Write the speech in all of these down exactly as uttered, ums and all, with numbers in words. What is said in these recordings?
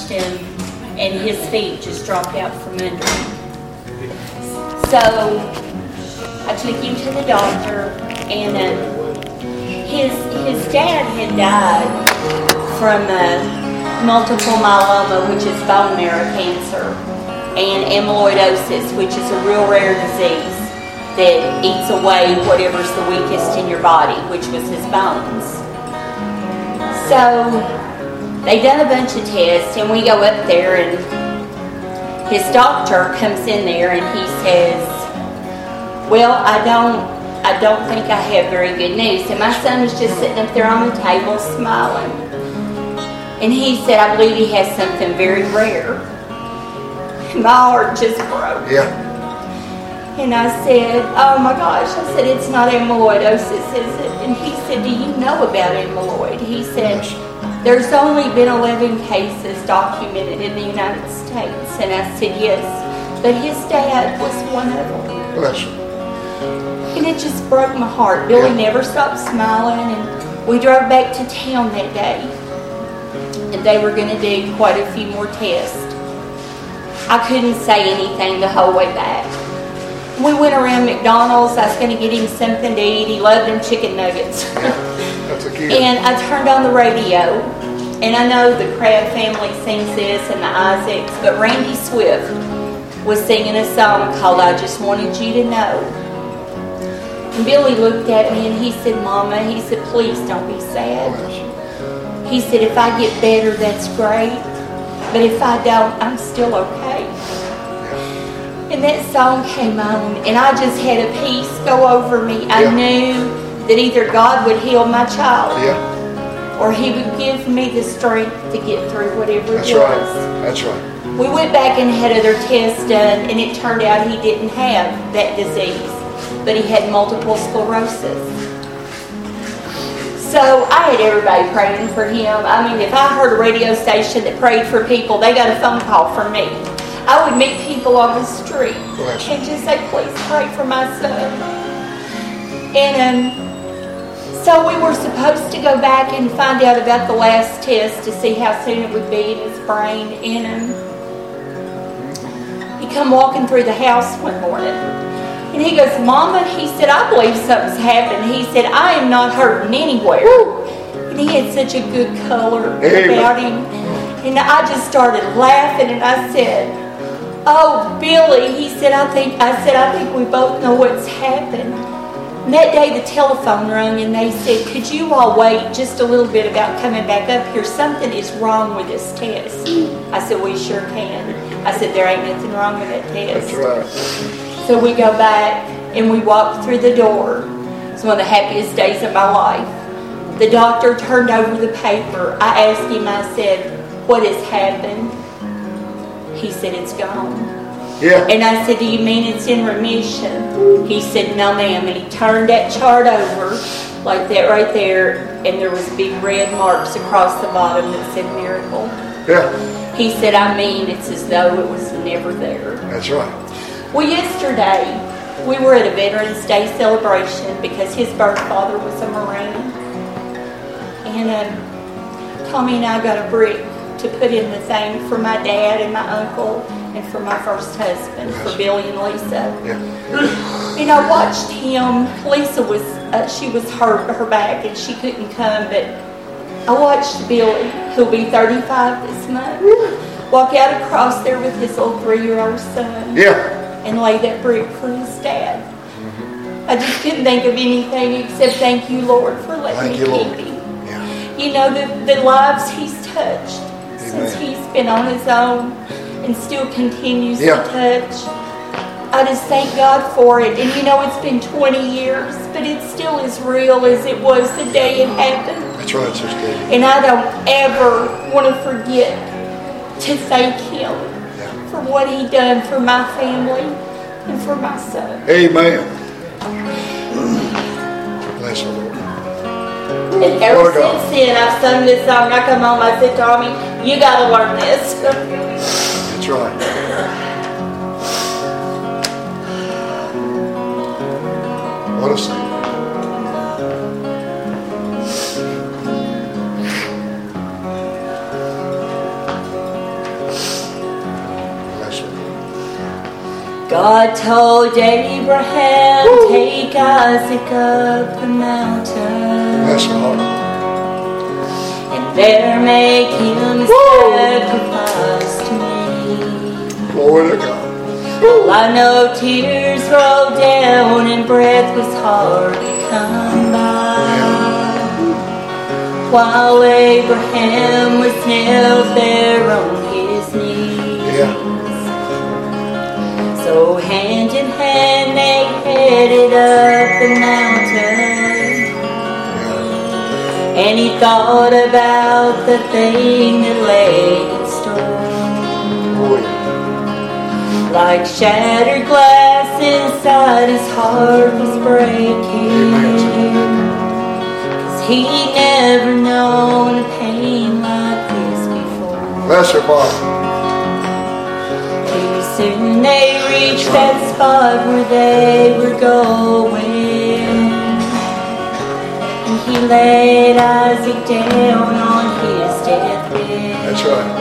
touched him, and his feet just dropped out from under him. So I took him to the doctor, and uh, his his dad had died from uh, multiple myeloma, which is bone marrow cancer, and amyloidosis, which is a real rare disease that eats away whatever's the weakest in your body, which was his bones. So they done a bunch of tests, and we go up there, and his doctor comes in there, and he says, well, I don't, I don't think I have very good news. And my son was just sitting up there on the table smiling. And he said, I believe he has something very rare. And my heart just broke. Yeah. And I said, oh my gosh, I said, it's not amyloidosis, is it? And he said, do you know about amyloid? He said, there's only been eleven cases documented in the United States. And I said, yes, but his dad was one of them. Bless you. And it just broke my heart. Billy Yeah. never stopped smiling, and we drove back to town that day. And they were going to do quite a few more tests. I couldn't say anything the whole way back. We went around McDonald's. I was going to get him something to eat. He loved them chicken nuggets. Yeah, that's a kid. And I turned on the radio, and I know the Crabb family sings this and the Isaacs, but Randy Swift was singing a song called I Just Wanted You to Know. And Billy looked at me and he said, Mama, he said, please don't be sad. He said, if I get better, that's great. But if I don't, I'm still okay. And that song came on, and I just had a peace go over me. I Yeah. knew that either God would heal my child, Yeah. or He would give me the strength to get through whatever That's it was. right. That's right. We went back and had other tests done, and it turned out he didn't have that disease, but he had multiple sclerosis. So I had everybody praying for him. I mean, if I heard a radio station that prayed for people, they got a phone call from me. I would meet people on the street Bless and just say, please pray for my son. And um, so we were supposed to go back and find out about the last test to see how soon it would be in his brain. And um, he come walking through the house one morning. And he goes, Mama, he said, I believe something's happened. He said, I am not hurting anywhere. And he had such a good color Amen. about him. And I just started laughing, and I said, oh, Billy, he said, I think, I said, I think we both know what's happened. And that day the telephone rang, and they said, could you all wait just a little bit about coming back up here? Something is wrong with this test. I said, we sure can. I said, there ain't nothing wrong with that test. That's right. So we go back, and we walk through the door. It's one of the happiest days of my life. The doctor turned over the paper. I asked him, I said, what has happened? He said, it's gone. Yeah. And I said, do you mean it's in remission? He said, no, ma'am. And he turned that chart over like that right there, and there was big red marks across the bottom that said miracle. Yeah. He said, I mean, it's as though it was never there. That's right. Well, yesterday, we were at a Veterans Day celebration because his birth father was a Marine. And um, Tommy and I got a brick to put in the thing for my dad and my uncle and for my first husband, for Billy and Lisa. Yeah. And I watched him. Lisa was, uh, she was hurt her back and she couldn't come, but I watched Billy, who'll be thirty-five this month, walk out across there with his little three-year-old son. Yeah. And lay that brick for his dad. I just couldn't think of anything except thank you, Lord, for letting Thank me you, keep Lord. him. Yeah. You know, the, the lives he's touched since Amen. he's been on his own and still continues Yeah. to touch. I just thank God for it. And you know, it's been twenty years, but it's still as real as it was the day it happened. That's right, Sister Katie. And I don't ever want to forget to thank him for what he done for my family and for my son. Amen. Bless the Lord. And ever Lord God. since then, I've sung this song. I come home, I said, Tommy, you got to learn this. That's right. What a Savior. God told Abraham, Woo! Take Isaac up the mountain. That's hard. And there make him a sacrifice to me. Glory to God. Well, I know tears rolled down and breath was hard to come by. Yeah. While Abraham was nailed there on his knees. Yeah. So hand in hand they headed up the mountain. Yeah. And he thought about the thing that lay in store. Oh, yeah. Like shattered glass inside his heart was breaking. Cause he never known a pain like this before. Bless her, Father. Pretty soon they reached that spot where they were going. And he laid Isaac down on his deathbed. That's right.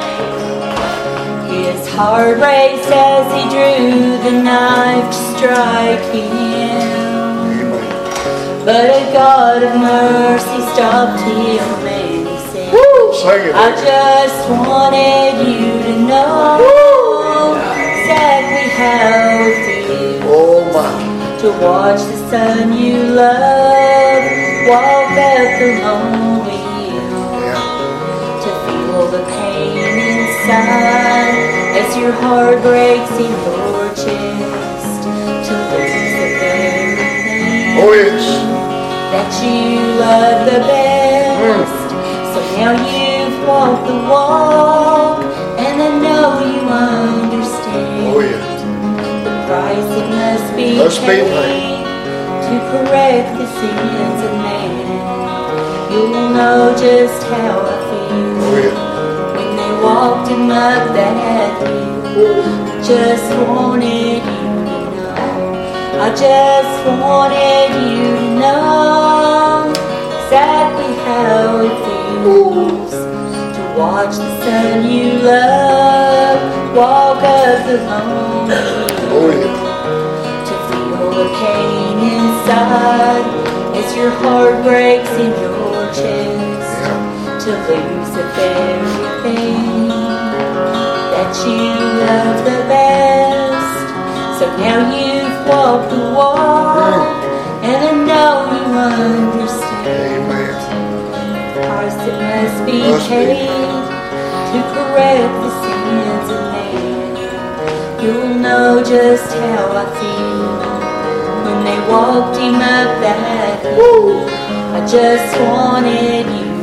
His heart raced as he drew the knife to strike him. Amen. But a God of mercy stopped him and he said, Woo! Sing it, I just wanted you to know Woo! Exactly how it feels oh, my. to watch the son you love walk up the lonely hill. Yeah. To feel the pain inside as your heart breaks in your chest, to lose the very thing oh, yes. that you love the best. Mm. So now you've walked the walk, and I know you understand oh, yeah. the price that must be must paid be to correct the sins of man. You'll know just how I feel. Oh, yeah. Walked him up that hill. I just wanted you to know. I just wanted you to know exactly how it feels to watch the son you love walk up the lonely hill. To feel the pain inside as your heart breaks in your chest. To lose the very thing that you love the best. So now you've walked the walk, and I know you understand. Amen. The price that must be must paid be. to correct the sins of man. You'll know just how I feel when they walked him up that hill. I just wanted you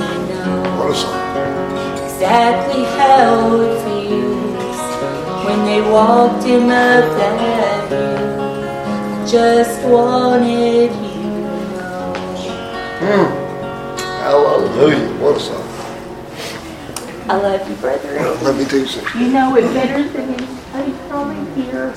exactly how it feels when they walked him up that hill. I just wanted you to know. Mm. Hallelujah. What a song. I love you, brother. Well, let me tell you something. You know it better than anybody probably here.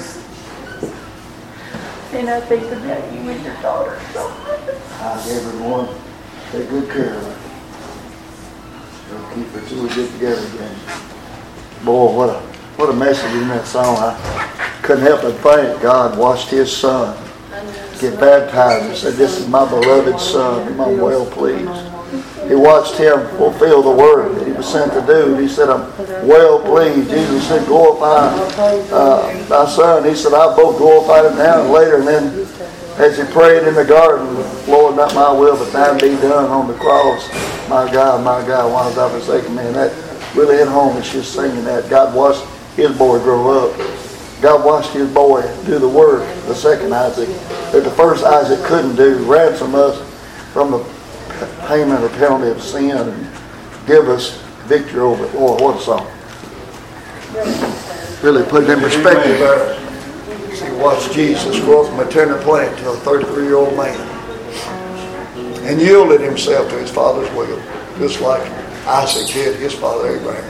And I think about you and your daughter so much. Hi, everyone. Take good care of her. We'll keep it till we get together again. Boy, what a what a message in that song. I couldn't help but think God watched his son get baptized and said, this is my beloved son, whom I'm well pleased. He watched him fulfill the word that he was sent to do. He said, I'm well pleased. Jesus said, glorify uh, thy son. He said, I both glorified him now and later. And then as he prayed in the garden, Lord, not my will, but thine be done on the cross. My God, my God, why hast thou forsaken me? And that really hit home as she was singing that. God watched his boy grow up. God watched his boy do the work, the second Isaac, that the first Isaac couldn't do, ransom us from the payment or penalty of sin and give us victory over it. Lord, what a song. Really put it in perspective there. See, watch Jesus grow from a tender plant to a thirty-three-year-old man and yielded himself to his father's will, just like Isaac did his father Abraham.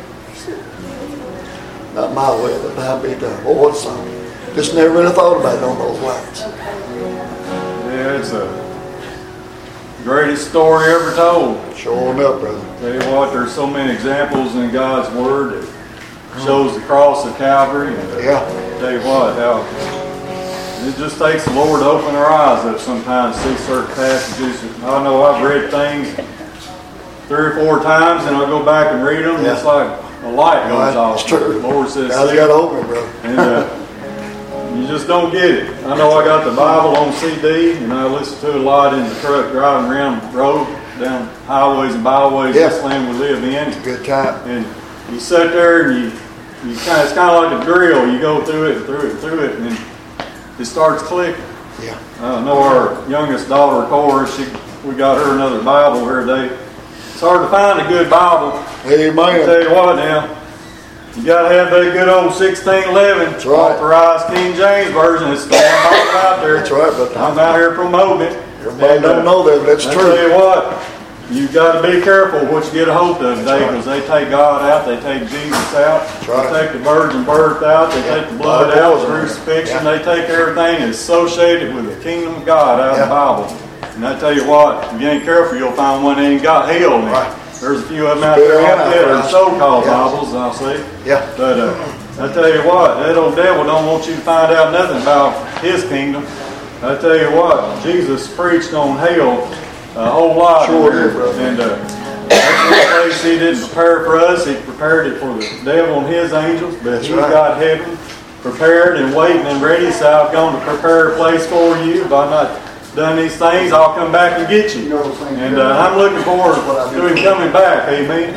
Not my will, but thine be done. Oh, what a song. Just never really thought about it on those lines. Yeah, it's the greatest story ever told. Sure enough, brother. Tell you what, there's so many examples in God's Word that shows the cross of Calvary. And, uh, Yeah. tell you what, how it just takes the Lord to open our eyes up sometimes, see certain passages. I know I've read things three or four times, and I go back and read them, and Yeah. it's like a light goes Right, off. it's true. The Lord says, God's "See," got to open it, brother. and uh, you just don't get it. I know I got the Bible on C D, and I listen to it a lot in the truck driving around the road, down highways and byways, Yeah. this land we live in. Good time. And you sit there and you, you kind of, it's kind of like a drill. You go through it and through it and through it, and then it starts clicking. Yeah. I know our youngest daughter, Cora, she, we got her another Bible here today. It's hard to find a good Bible. I Amen. tell you what now, you got to have that good old sixteen eleven That's right. authorized King James version. It's the one Bible out there. That's right, but I'm out here promoting it. everybody And, uh, don't know that, but that's I true. tell you what, you've got to be careful what you get a hold of today, because they take God out, they take Jesus out, right. they take the virgin birth out, they Yeah. take the blood Lot of out, poison. crucifixion, Yeah. they take everything that's associated with the kingdom of God out Yeah. of the Bible. And I tell you what, if you ain't careful, you'll find one that ain't got hell in it. Right. There's a few of them out Better there like that, are Antichrist. so-called Yeah. Bibles, I'll say. Yeah. But uh, I tell you what, that old devil don't want you to find out nothing about his kingdom. I tell you what, Jesus preached on hell a whole lot. Sure here. did, brother. And uh, that's one place he didn't prepare for us. He prepared it for the devil and his angels. But That's he's right. got heaven prepared and waiting and ready. So I've gone to prepare a place for you. If I've not done these things, I'll come back and get you. And uh, I'm looking forward to him coming back. Amen.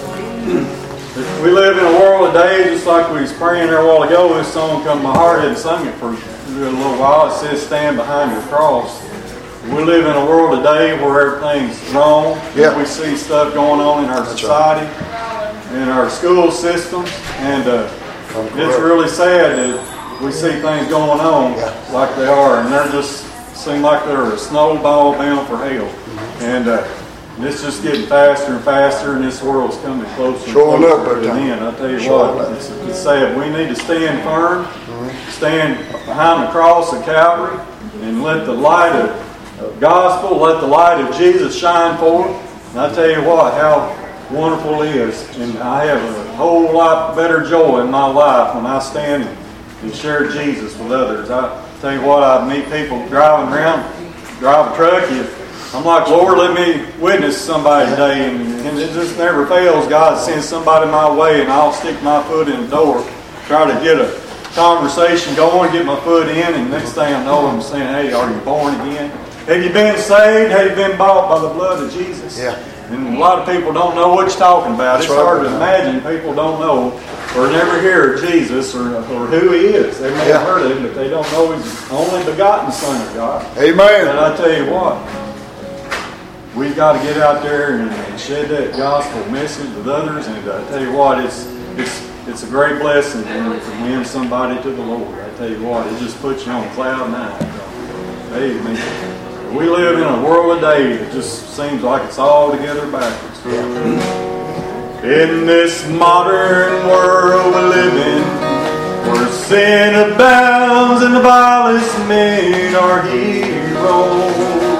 We live in a world today, just like we was praying there a while ago. This song come to my heart. I hadn't sung it for a little while. It says, "Stand behind your cross." We live in a world today where everything's wrong. Yeah. We see stuff going on in our That's society, in our school systems, and uh, it's really sad that we see things going on Yeah. like they are, and they're just seem like they're a snowball bound for hell. Mm-hmm. And uh, it's just getting faster and faster, and this world's coming closer and Sure enough, closer to the brother. end. I tell you Sure what, enough. it's, it's sad. We need to stand firm, Mm-hmm. stand behind the cross of Calvary, and let the light of, of gospel, let the light of Jesus shine forth. And I tell you what, how wonderful it is. And I have a whole lot better joy in my life when I stand and, and share Jesus with others. I tell you what, I meet people driving around, drive a truck. You, I'm like, Lord, let me witness somebody today. And, and it just never fails. God sends somebody my way, and I'll stick my foot in the door, try to get a conversation going, get my foot in, and next thing I know, I'm saying, hey, are you born again? Have you been saved? Have you been bought by the blood of Jesus? Yeah. And a lot of people don't know what you're talking about. That's It's right. hard to imagine people don't know or never hear of Jesus or, or who He is. They may Yeah. have heard of Him, but they don't know He's the only begotten Son of God. And Amen. I tell you what, we've got to get out there and, and shed that gospel message with others. And I tell you what, it's it's it's a great blessing to win somebody to the Lord. I tell you what, it just puts you on cloud nine. Amen. We live in a world today that just seems like it's all together backwards. In this modern world we live in, where sin abounds and the vilest men are heroes.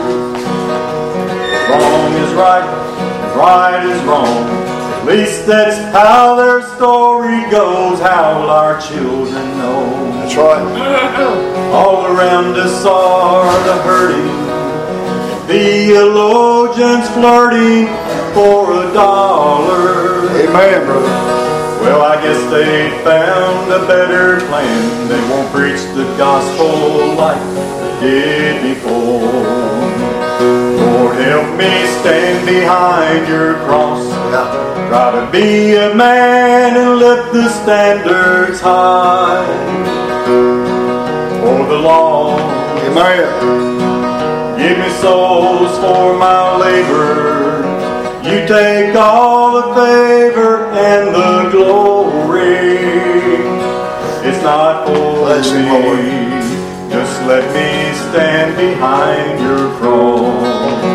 Wrong is right, and right is wrong. At least that's how their story goes. How will our children know? That's right. All around us are the hurting, theologians flirting for a dollar. Amen, brother. Well, I guess they found a better plan. They won't preach the gospel like they did before. Lord, help me stand behind your cross. Yeah. Try to be a man and lift the standards high. For the lost, Amen. give me souls for my labor. You take all the favor and the glory. It's not for Bless you, me. Lord. Just let me stand behind your cross.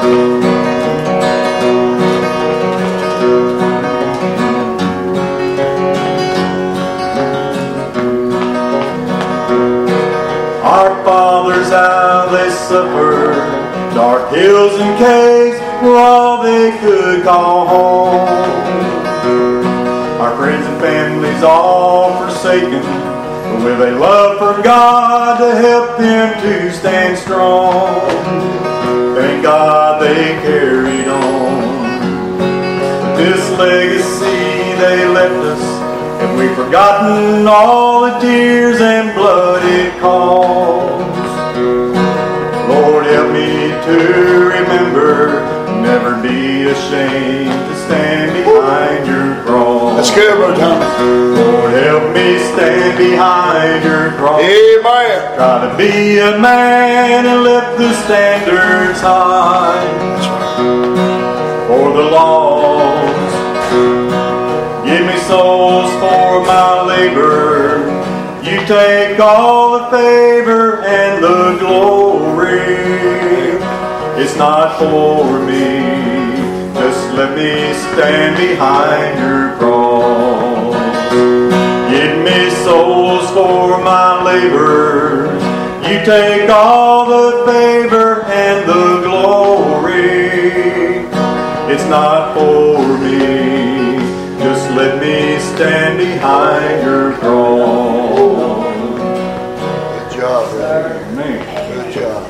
Our fathers, how they suffered, dark hills and caves were all they could call home. Our friends and families all forsaken, but with a love for God to help them to stand strong. Thank God they carried on. But this legacy they left us, have we forgotten all the tears and blood it caused? Lord, help me to remember, never be ashamed to stand behind your cross. That's good, Brother Thomas. Lord, help me stand behind your cross. Amen. Try to be a man and lift the standards high for the lost. Give me souls for my labor. You take all the favor and the glory. It's not for me, just let me stand behind your cross. Give me souls for my labor. You take all the favor and the glory. It's not for me, just let me stand behind your cross. Good job, brother. Amen. Good job.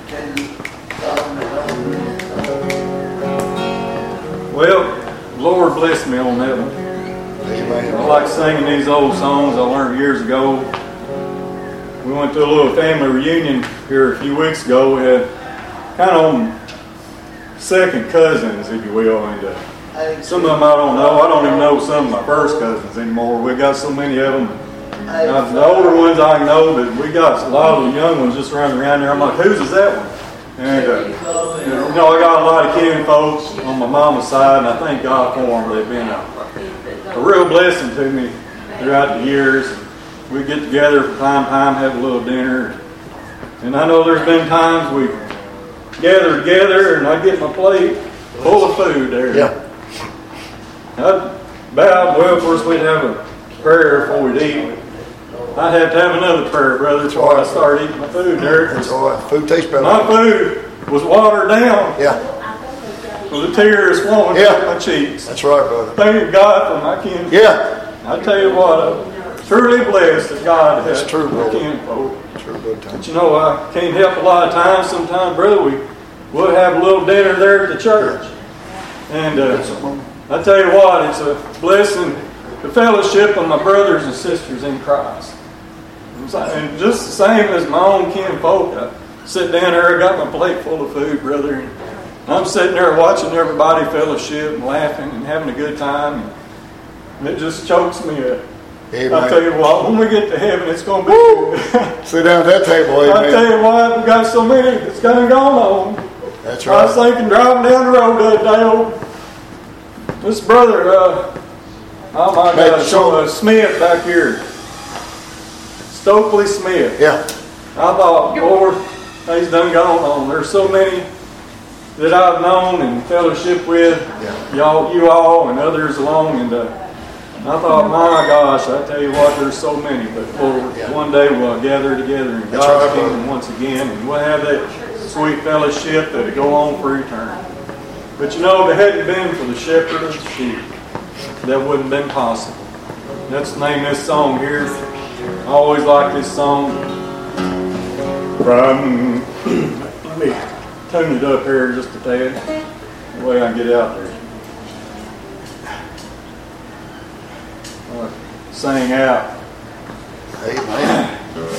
Well, Lord bless me on that one. Amen. I like singing these old songs I learned years ago. We went to a little family reunion here a few weeks ago. We had kind of second cousins, if you will, and uh, some of them I don't know. I don't even know some of my first cousins anymore. We got so many of them. Now, the older ones I know, but we got a lot of the young ones just running around there. I'm like, whose is that one? And, uh, you know, I got a lot of kin folks on my mama's side, and I thank God for them. They've been a, a real blessing to me throughout the years. We get together from time to time, have a little dinner. And I know there's been times we gather together, and I get my plate full of food there. Yeah. I'd bow, well, of course, we'd have a prayer before we'd eat. I'd have to have another prayer, brother, before I start eating my food there. That's all right. Food tastes better. My food was watered down. Yeah. With the tears flowing Yeah. down my cheeks. That's right, brother. Thank God for my kin. Yeah. I tell you what, I'm truly blessed that God has That's true, my brother. kin folk. True, good time. But you know, I can't help a lot of times. Sometimes, brother, we would have a little dinner there at the church. And uh, I tell you what, it's a blessing, the fellowship of my brothers and sisters in Christ. And just the same as my own kin folk, I sit down there, I got my plate full of food, brother, and I'm sitting there watching everybody fellowship and laughing and having a good time, and it just chokes me up. Amen. I tell you what, when we get to heaven, it's going to be good. Sit down at that table, amen. I tell you what, we got so many that's done gone on. That's I was right. thinking driving down the road the other day, oh, this brother, uh, oh my Hey, God, so- uh, Smith back here, Stokely Smith. Yeah. I thought, Lord, he's done gone on. There's so many that I've known and fellowship with, Yeah. y'all, you all, and others along, and uh, I thought, my gosh, I tell you what, there's so many. But Lord, Yeah. one day we'll gather together in That's God's right, brother. kingdom once again, and we'll have that sweet fellowship that'll go on for eternity. But you know, if it hadn't been for the shepherd of the sheep, that wouldn't have been possible. That's the name of this song here. I always like this song. From, let me tune it up here just a tad, the way I get out there. Uh, sing out. Amen.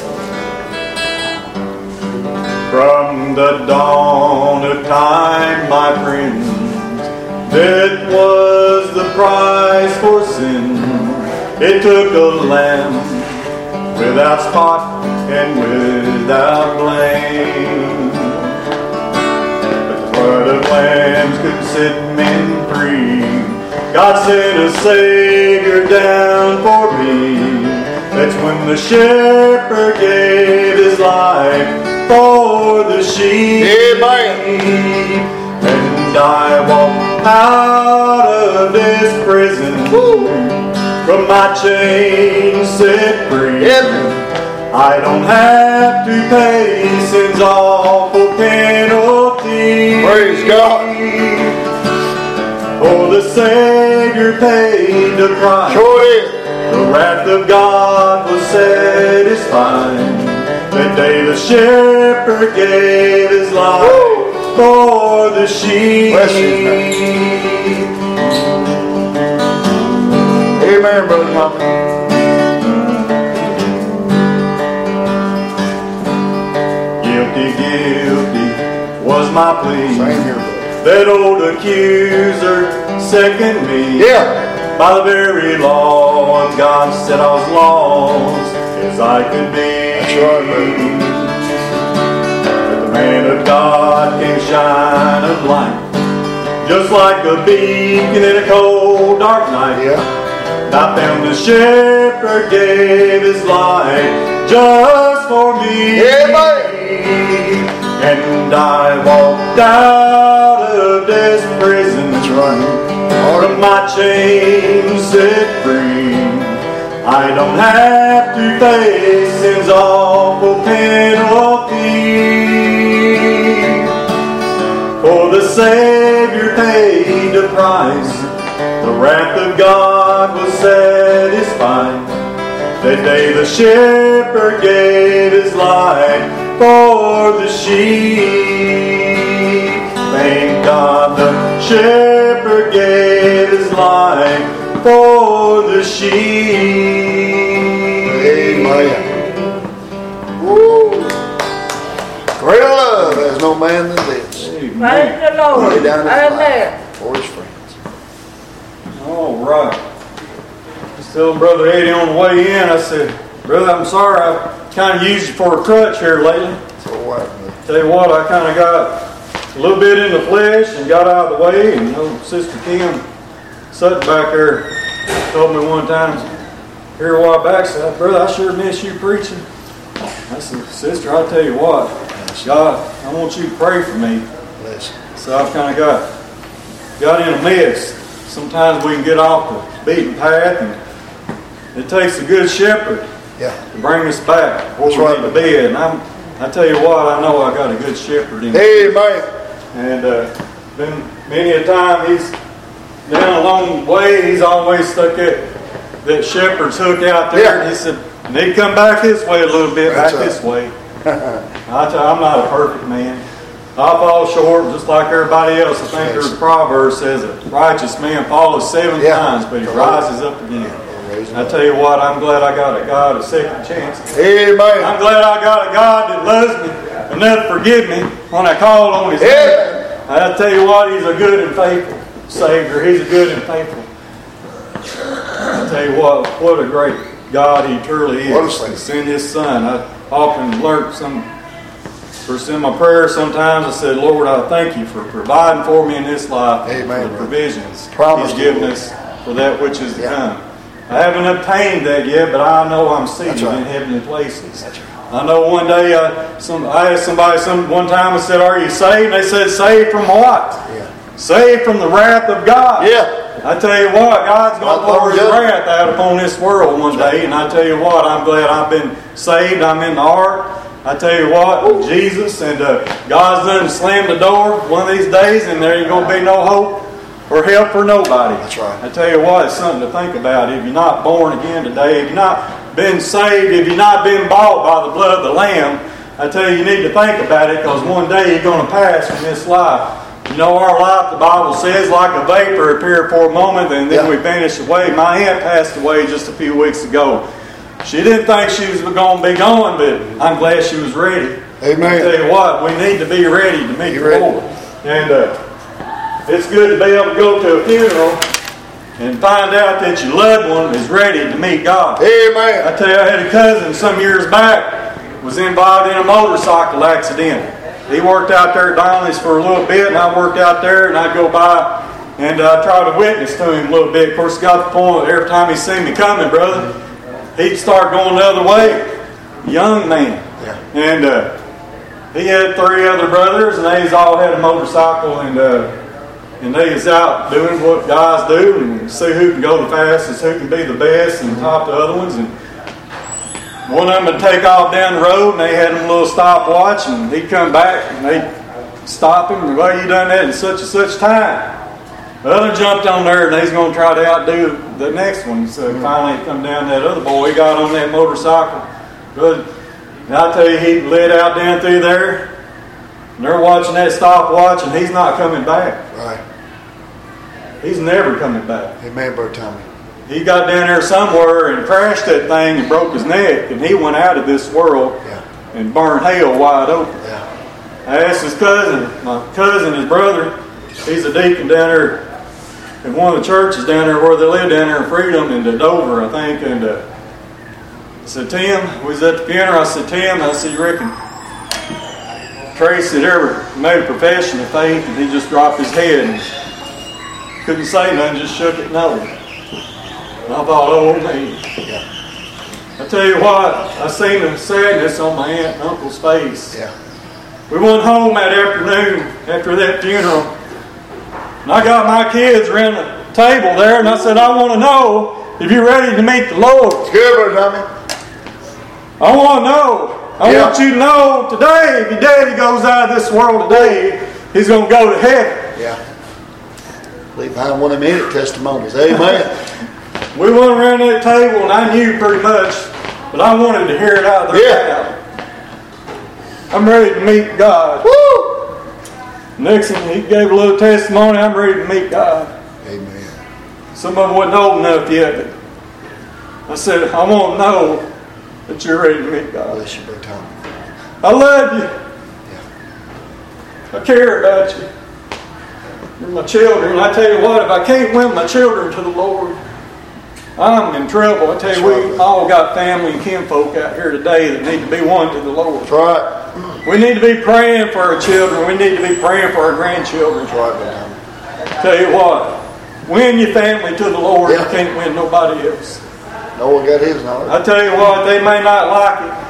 From the dawn of time, my friends, death was the price for sin. It took a lamb without spot and without blame. But the blood of lambs could set men free. God sent a Savior down for me. That's when the shepherd gave his life for the sheep. Amen. And I walk out of this prison. Woo. From my chains set free. Amen. I don't have to pay sin's awful penalty. Praise God. For the Savior paid the price. Sure is. The wrath of God was satisfied. That day the shepherd gave his life Woo! For the sheep. Bless his name. Amen, Brother Mama. Guilty, guilty was my plea. Same here, brother. That old accuser second me. Yeah. By the very law of God said I was lost as I could be. That's right, brother. But the man of God came shine of light, just like a beacon in a cold dark night. Yeah. I found the shepherd gave his life just for me. Yeah, and I walked out of this prison. That's right. Part of my chains set free. I don't have to face sin's awful penalty. For the Savior paid the price. The wrath of God was satisfied. That day the shepherd gave his life for the sheep. Thank God the shepherd gave his life for the sheep. Amen. Woo. Greater love has no man than this. Praise the Lord. Lay down his Amen. life for his friends. All right. Just telling Brother Eddie on the way in, I said, Brother, I'm sorry I've kind of used you for a crutch here lately. So what? brother? Tell you what, I kind of got a little bit in the flesh and got out of the way. And you know, Sister Kim sat back there, told me one time, here a while back, said, Brother, I sure miss you preaching. I said, Sister, I'll tell you what, God, I want you to pray for me. Bless. So I've kind of got got in a mess. Sometimes we can get off the beaten path, and it takes a good shepherd Yeah. to bring us back where That's we right. need to be. And I'm, I tell you what, I know I got a good shepherd in me. Amen. And uh, been many a time he's down a long way. He's always stuck at that shepherd's hook out there. Yeah. And he said, and he'd come back this way a little bit, That's back right. this way. I tell you, I'm not a perfect man. I fall short just like everybody else. I think there's a proverb says a righteous man falls seven Yeah. times, but he rises up again. I tell you what, I'm glad I got a God of second chances. Amen. I'm glad I got a God that loves me enough to forgive me when I call on His name. Amen. I tell you what, He's a good and faithful Savior. He's a good and faithful. I tell you what, what a great God He truly What a is. Savior. To send His Son. I often learned some, first in my prayers sometimes, I said, Lord, I thank You for providing for me in this life. Amen, For the brother. provisions Promised He's you, given Lord. us for that which is to Yeah. come. I haven't obtained that yet, but I know I'm seated That's right. in heavenly places. That's right. I know one day uh, some, I asked somebody some one time, I said, are you saved? And they said, saved from what? Yeah. Saved from the wrath of God. Yeah. I tell you what, God's going to I'll pour His tell you. wrath out upon this world one day. And I tell you what, I'm glad I've been saved. I'm in the ark. I tell you what, Jesus, and uh, God's done slammed the door one of these days, and there ain't going to be no hope or help for nobody. That's right. I tell you what, it's something to think about. If you're not born again today, if you're not been saved, if you're not been bought by the blood of the Lamb, I tell you, you need to think about it, because one day you're going to pass from this life. You know, our life, the Bible says, like a vapor, appear for a moment, and then Yeah. we vanish away. My aunt passed away just a few weeks ago. She didn't think she was going to be going, but I'm glad she was ready. Amen. I tell you what, we need to be ready to meet Be the ready. Lord. And uh, it's good to be able to go to a funeral and find out that your loved one is ready to meet God. Amen. I tell you, I had a cousin some years back was involved in a motorcycle accident. He worked out there at Donnelly's for a little bit, and I worked out there, and I'd go by and uh, try to witness to him a little bit. Of course, it got to the point every time he seen me coming, brother, he'd start going the other way. Young man. Yeah. And uh, he had three other brothers, and they all had a motorcycle, and uh, and they was out doing what guys do, and see who can go the fastest, who can be the best, and top the other ones. And one of them would take off down the road, and they had him a little stopwatch, and he'd come back, and they'd stop him, and, well, you done that in such and such time. Well, they jumped on there and they's going to try to outdo the next one. So mm-hmm. finally it come down that other boy. He got on that motorcycle. Good. And I tell you, he lit out down through there. And they're watching that stopwatch and he's not coming back. Right. He's never coming back. Amen, Brother Tommy. He got down there somewhere and crashed that thing and broke his neck. And he went out of this world yeah. and burned hell wide open. Yeah. I asked his cousin, my cousin, his brother, he's a deacon down there in one of the churches down there where they live down there in Freedom in Dover, I think. And uh, I said, Tim, we was at the funeral. I said, Tim, I said, you reckon Tracy had ever made a profession of faith? And he just dropped his head and couldn't say nothing, just shook it no. And I thought, oh, me. Yeah. I tell you what, I seen the sadness on my aunt and uncle's face. Yeah. We went home that afternoon after that funeral. And I got my kids around the table there, and I said, I want to know if you're ready to meet the Lord. It's good, Brother Tommy. I want to know. I yeah. want you to know today, if your daddy goes out of this world today, he's going to go to heaven. Yeah. Leave behind one of them minute testimonies. Amen. We went around that table, and I knew pretty much, but I wanted to hear it out of their yeah. mouth. I'm ready to meet God. Woo! Next thing, he gave a little testimony, I'm ready to meet God. Amen. Some of them wasn't old enough yet, but I said, I want to know that you're ready to meet God. Bless you, Brother Tommy. I love you. Yeah. I care about you. You're my children. I tell you what, if I can't win my children to the Lord, I'm in trouble. I tell you, we all got family and kinfolk out here today that need to be won to the Lord. That's right. We need to be praying for our children. We need to be praying for our grandchildren. That's right, man. Tell you what, win your family to the Lord. Yeah. You can't win nobody else. No one got his knowledge. I tell you what, they may not like it.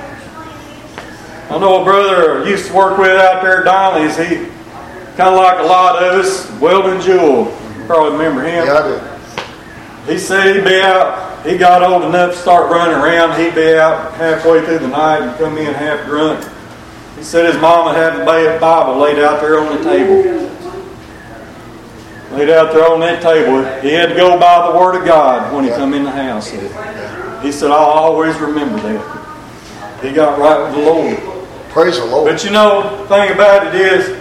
I know a brother I used to work with out there, Donnelly's. He kind of like a lot of us, Weldon Jewell. You probably remember him. Yeah, I do. He said he'd be out. He got old enough to start running around. He'd be out halfway through the night and come in half drunk. He said his mama had the Bible laid out there on the table. Laid out there on that table. He had to go by the Word of God when he come in the house. He said, I'll always remember that. He got right with the Lord. Praise the Lord. But you know, the thing about it is,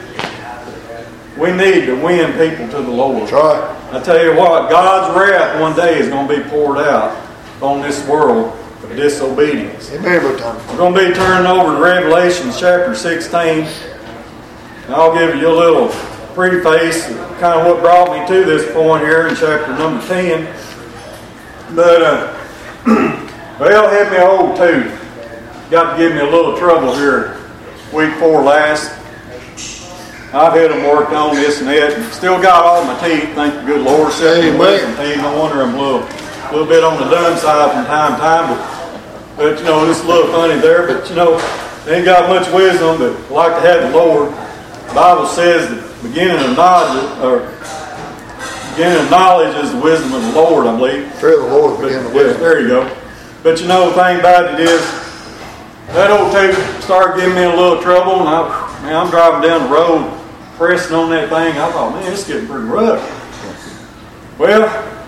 we need to win people to the Lord. That's right. I tell you what, God's wrath one day is going to be poured out on this world of disobedience. Amen, Brother Tommy. We're going to be turning over to Revelation chapter sixteen. And I'll give you a little preface, kind of what brought me to this point here in chapter number ten. But, uh, well, had me old tooth. Got to give me a little trouble here week four last. I've had them worked on this and that. Still got all my teeth, thank the good Lord. Amen. Teeth. No wonder I'm a little, little bit on the done side from time to time. But, but you know, it's a little funny there. But, you know, they ain't got much wisdom, but like to have the Lord. The Bible says that beginning of knowledge, or beginning of knowledge is the wisdom of the Lord, I believe. Fear of the Lord begin the wisdom. Yeah, there you go. But you know, the thing about it is, that old tooth started giving me a little trouble, and I, man, I'm driving down the road, pressing on that thing. I thought, man, it's getting pretty rough. Well,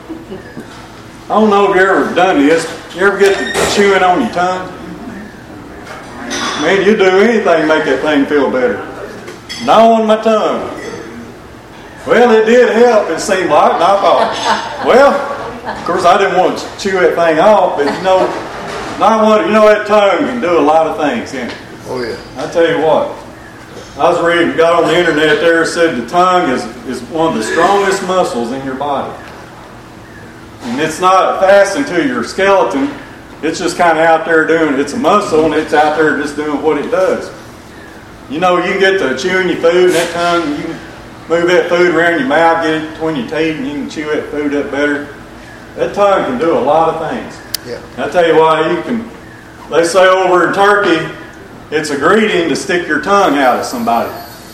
I don't know if you ever done this. You ever get to chewing on your tongue? Man, you do anything to make that thing feel better. Not on my tongue. Well, it did help, it seemed like, and I thought, well, of course I didn't want to chew that thing off, but you know, not one, you know that tongue can do a lot of things, can't it? Oh yeah. I tell you what, I was reading, got on the internet there, it said the tongue is, is one of the strongest muscles in your body. And it's not fastened to your skeleton, it's just kind of out there doing, it's a muscle and it's out there just doing what it does. You know, you can get to chewing your food and that tongue, you can move that food around your mouth, get it between your teeth, and you can chew that food up better. That tongue can do a lot of things. Yeah. I tell you why, you can, they say over in Turkey, it's a greeting to stick your tongue out at somebody.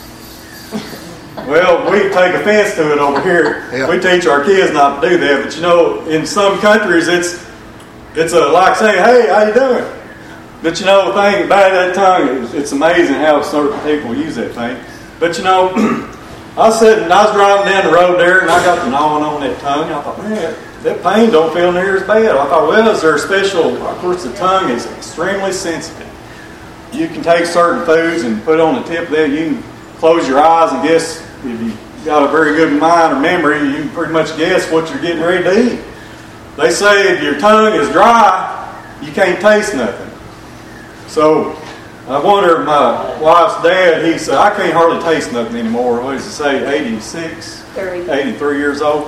Well, we take offense to it over here. Yeah. We teach our kids not to do that. But you know, in some countries, it's it's a, like saying, hey, how you doing? But you know, the thing about that tongue, is it's amazing how certain people use that thing. But you know, I said, and I was driving down the road there, and I got the gnawing on that tongue. And I thought, man, that pain don't feel near as bad. I thought, well, is there a special? Of course, the tongue is extremely sensitive. You can take certain foods and put on the tip of that. You can close your eyes and guess, if you got a very good mind or memory, you can pretty much guess what you're getting ready to eat. They say if your tongue is dry, you can't taste nothing. So I wonder if my wife's dad, he said, I can't hardly taste nothing anymore. What does he say, eighty-six, eighty-three years old?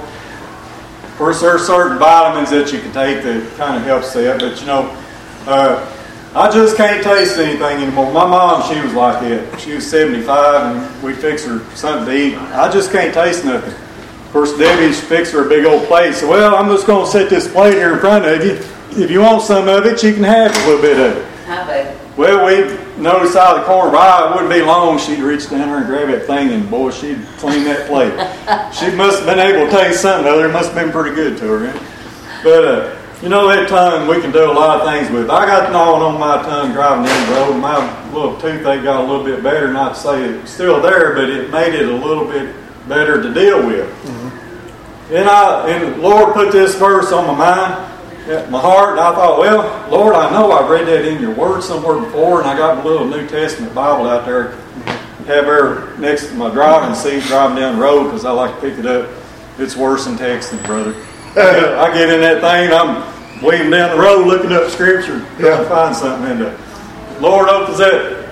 Of course, there are certain vitamins that you can take that kind of helps that, but you know, uh, I just can't taste anything anymore. My mom, she was like that. She was seventy-five, and we'd fix her something to eat. I just can't taste nothing. Of course, Debbie fixed her a big old plate. So, well, I'm just going to set this plate here in front of you. If you want some of it, you can have a little bit of it. How about? Well, we noticed out of the corner of our eye, it wouldn't be long, she'd reach down there and grab that thing, and boy, she'd clean that plate. She must have been able to taste something other. It must have been pretty good to her. Right? But, uh, you know, that tongue, we can do a lot of things with. I got gnawing on my tongue driving down the road. My little toothache got a little bit better. Not to say it's still there, but it made it a little bit better to deal with. Mm-hmm. And I, and the Lord put this verse on my mind, at my heart, and I thought, well, Lord, I know I've read that in your word somewhere before, and I got my little New Testament Bible out there. Have her next to my driving seat, driving down the road, because I like to pick it up. It's worse than texting, brother. I get in that thing, I'm weaving down the road looking up scripture, trying to find something in there. Lord opens that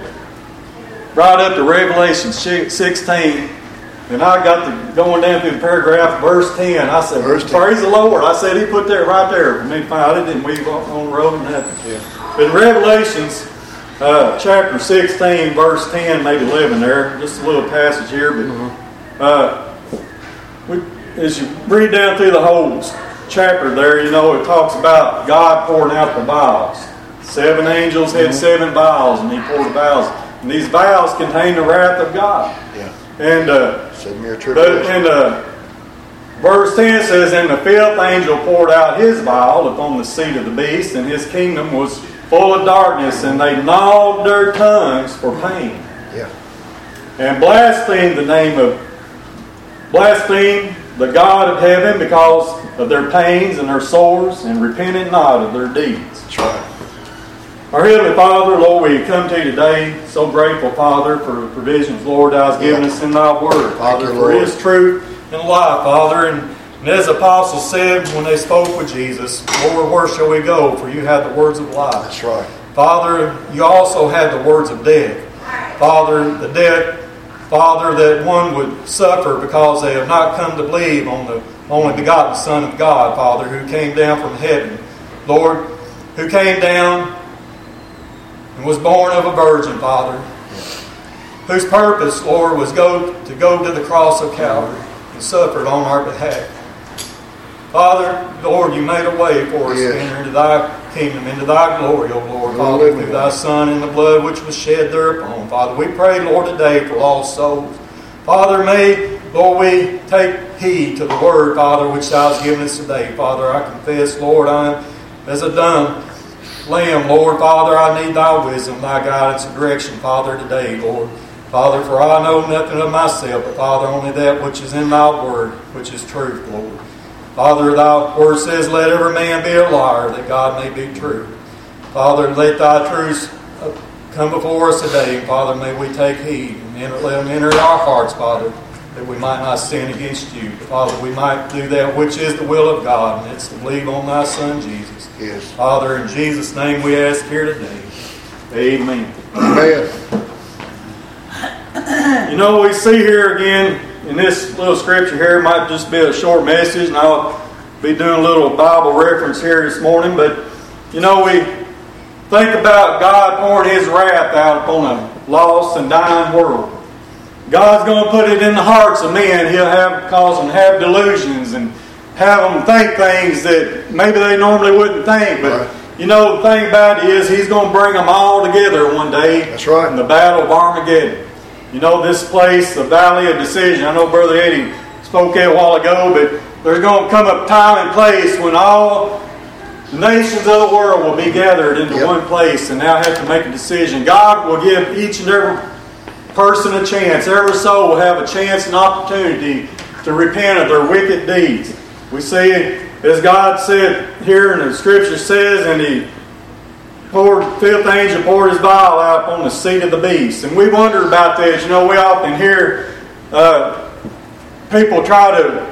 right up to Revelation sixteen, and I got to going down through the paragraph, verse ten. I said, verse praise the Lord. I said, He put that right there for me to find. I didn't weave off on the road or nothing. Yeah. But in Revelations uh, chapter sixteen, verse ten, maybe eleven there, just a little passage here, but uh, we as you read down through the whole chapter there, you know, it talks about God pouring out the vials. Seven angels had seven vials, and He poured the vials. And these vials contain the wrath of God. Yeah. And, uh, but in uh, verse ten says, and the fifth angel poured out his vial upon the seat of the beast, and his kingdom was full of darkness, and they gnawed their tongues for pain. Yeah. And blasphemed the name of, blasphemed the God of heaven because of their pains and their sores, and repented not of their deeds. That's right. Our Heavenly Father, Lord, we come to you today so grateful, Father, for the provisions, Lord, Thou hast given us in Thy Word, Father, you, for His truth and life, Father. And, and as the apostles said when they spoke with Jesus, Lord, where shall we go? For you have the words of life. That's right. Father, you also have the words of death. Father, the death, Father, that one would suffer because they have not come to believe on the only begotten Son of God, Father, who came down from heaven. Lord, who came down and was born of a virgin, Father, whose purpose, Lord, was go to go to the cross of Calvary and suffered on our behalf. Father, Lord, you made a way for us yes. to enter into Thy kingdom, into Thy glory, O Lord, Father, through Thy Son and the blood which was shed thereupon. Father, we pray, Lord, today for all souls. Father, may, Lord, we take heed to the word, Father, which Thou hast given us today. Father, I confess, Lord, I am as a dumb lamb, Lord, Father, I need Thy wisdom, Thy guidance and direction, Father, today, Lord. Father, for I know nothing of myself, but Father, only that which is in Thy word, which is truth, Lord. Father, Thy word says, let every man be a liar, that God may be true. Father, let Thy truths come before us today. And Father, may we take heed and enter, let them enter our hearts, Father, that we might not sin against you. But Father, we might do that which is the will of God, and it's to believe on Thy Son, Jesus. Yes. Father, in Jesus' name we ask here today. Amen. Amen. You know, we see here again, in this little scripture here, it might just be a short message, and I'll be doing a little Bible reference here this morning, but, you know, we think about God pouring His wrath out upon a lost and dying world. God's going to put it in the hearts of men. He'll have cause them to have delusions and have them think things that maybe they normally wouldn't think, but right. You know, the thing about it is He's going to bring them all together one day. That's right. In the battle of Armageddon. You know, this place, the Valley of Decision, I know Brother Eddie spoke there a while ago, but there's going to come a time and place when all the nations of the world will be gathered into yep. one place, and now have to make a decision. God will give each and every person a chance. Every soul will have a chance and opportunity to repent of their wicked deeds. We see, as God said here in the Scripture says, and He poured, fifth angel poured his vial out on the seat of the beast. And we wonder about that. You know, we often hear uh, people try to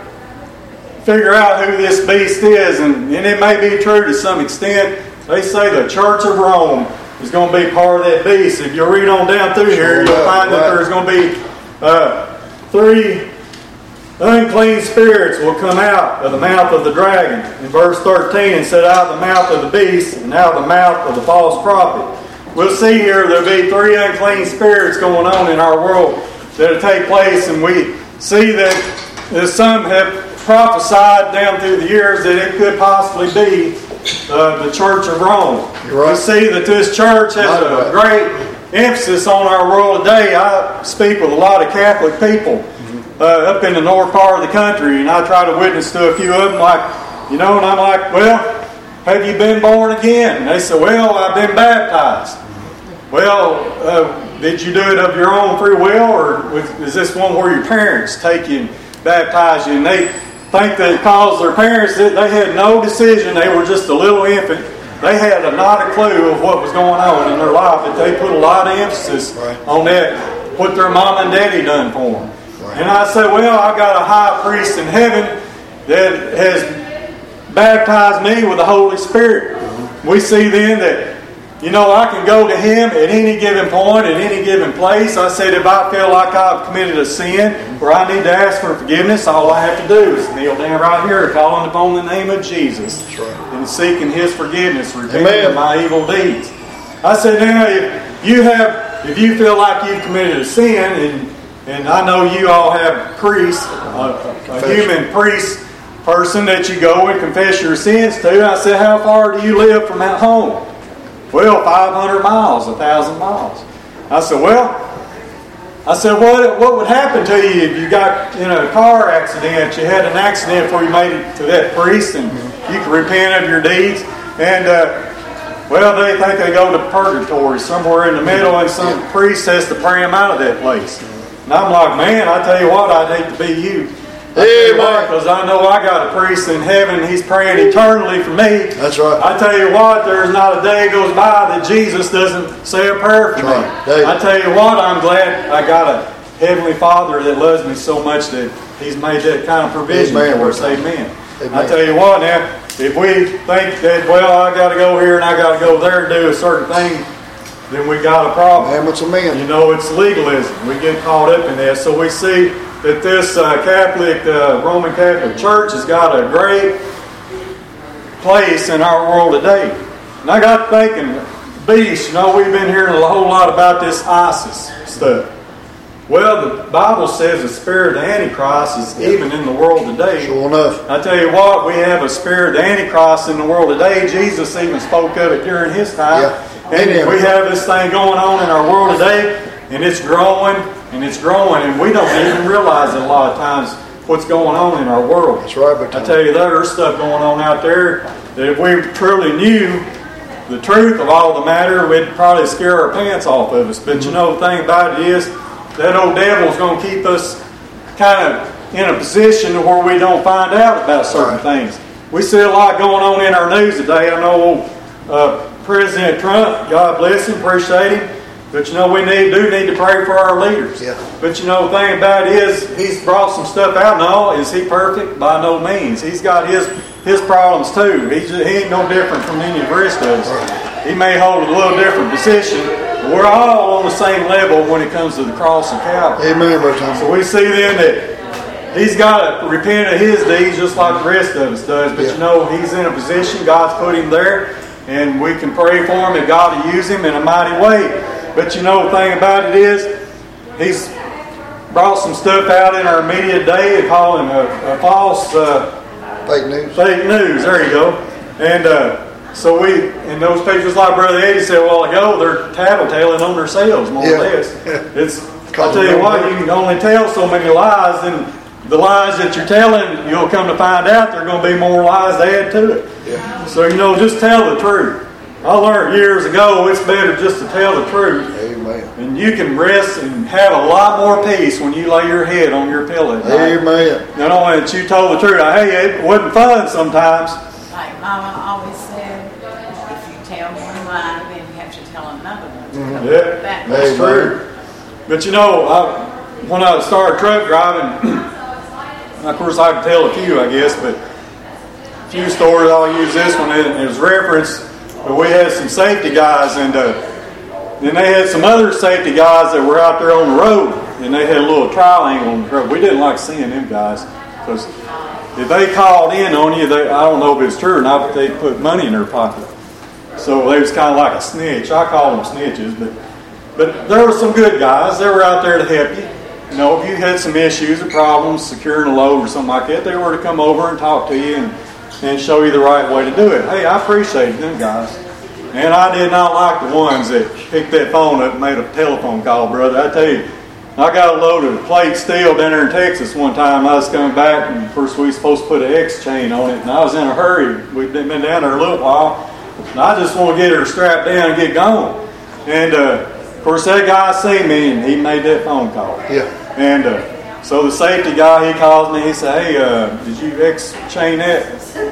figure out who this beast is, and, and it may be true to some extent. They say the Church of Rome is going to be part of that beast. If you read on down through here, you'll find that there's going to be uh, three unclean spirits will come out of the mouth of the dragon. In verse thirteen, it said, out of the mouth of the beast and out of the mouth of the false prophet. We'll see here there'll be three unclean spirits going on in our world that'll take place, and we see that as some have prophesied down through the years that it could possibly be uh, the Church of Rome. Right. We see that this church has right. a great emphasis on our world today. I speak with a lot of Catholic people Uh, up in the north part of the country, and I try to witness to a few of them, like, you know, and I'm like, well, have you been born again? And they say, well, I've been baptized. Well, uh, did you do it of your own free will, or is this one where your parents take you and baptize you? And they think that because their parents, they had no decision, they were just a little infant, they had a, not a clue of what was going on in their life, but they put a lot of emphasis right. on that, what their mom and daddy done for them. And I said, well, I've got a high priest in heaven that has baptized me with the Holy Spirit. Mm-hmm. We see then that, you know, I can go to Him at any given point, at any given place. I said, if I feel like I've committed a sin where I need to ask for forgiveness, all I have to do is kneel down right here, calling upon the name of Jesus, That's right. and seeking His forgiveness, repenting of my evil deeds. I said, now, if you have, if you feel like you've committed a sin, and And I know you all have priests, a, a human priest person that you go and confess your sins to. I said, how far do you live from at home? Well, five hundred miles, one thousand miles. I said, well, I said, what what would happen to you if you got in a car accident, you had an accident before you made it to that priest, and you could repent of your deeds? And, uh, well, they think they go to purgatory somewhere in the middle, and some priest has to pray them out of that place. And I'm like, man, I tell you what, I'd hate to be you. Because I know I got a priest in heaven. He's praying eternally for me. That's right. I tell you what, there's not a day goes by that Jesus doesn't say a prayer for That's me. Right. I tell you what, I'm glad I got a Heavenly Father that loves me so much that He's made that kind of provision Amen. for us. Amen. Amen. I tell you what, now, if we think that, well, I got to go here and I got to go there and do a certain thing, then we got a problem. You know, it's legalism. We get caught up in that. So we see that this uh, Catholic, uh, Roman Catholic Church has got a great place in our world today. And I got thinking, beast, you know, we've been hearing a whole lot about this ISIS stuff. Well, the Bible says the spirit of the Antichrist is yeah. even in the world today. Sure enough. I tell you what, we have a spirit of the Antichrist in the world today. Jesus even spoke of it during His time. Yeah. And we have this thing going on in our world today, and it's growing, and it's growing, and we don't even realize it a lot of times what's going on in our world. That's right, but I tell you, there's stuff going on out there that if we truly knew the truth of all the matter, we'd probably scare our pants off of us. But mm-hmm. you know, the thing about it is, that old devil's going to keep us kind of in a position where we don't find out about certain right. things. We see a lot going on in our news today. I know uh, President Trump, God bless him, appreciate him. But you know, we need do need to pray for our leaders. Yeah. But you know, the thing about it is, he's brought some stuff out. No, is he perfect? By no means. He's got his his problems too. He's just, he ain't no different from any of the rest of us. Right. He may hold a little different position, but we're all on the same level when it comes to the cross and Calvary. Amen, brother. So we see then that he's got to repent of his deeds just like the rest of us does. But yeah. you know, he's in a position. God's put him there. And we can pray for him and God will use him in a mighty way. But you know, the thing about it is, he's brought some stuff out in our media today and calling a, a false uh, fake news. Fake news, there you go. And uh, so we, and those pictures, like Brother Eddie said a while ago, they're tattletaling on themselves, more yeah. or less. It's, I'll tell you what, you can only tell so many lies, and the lies that you're telling, you'll come to find out there are going to be more lies to add to it. Yeah. So, you know, just tell the truth. I learned years ago it's better just to tell the truth. Amen. And you can rest and have a lot more peace when you lay your head on your pillow. Amen. You know, when you told the truth, hey, it wasn't fun sometimes. Like Mama always said, if you tell one lie, then you have to tell another one. Mm-hmm. Yeah, That that's true. But you know, I, when I started truck driving, of course I can tell a few, I guess, but a few stories. I'll use this one. It, it was referenced, but we had some safety guys, and uh, then they had some other safety guys that were out there on the road, and they had a little trial angle on the road. We didn't like seeing them guys, because if they called in on you, they, I don't know if it's true or not, but they put money in their pocket. So they was kind of like a snitch. I call them snitches, but but there were some good guys. They were out there to help you. You know, if you had some issues or problems securing a load or something like that, they were to come over and talk to you and, and show you the right way to do it. Hey, I appreciate them guys. And I did not like the ones that picked that phone up and made a telephone call, brother. I tell you, I got a load of plate steel down there in Texas one time. I was coming back, and of course we were supposed to put an X chain on it, and I was in a hurry. We'd been down there a little while, and I just want to get her strapped down and get going. And uh, of course that guy seen me, and he made that phone call. Yeah. And uh, so the safety guy, he calls me, he said, hey, uh, did you X chain that?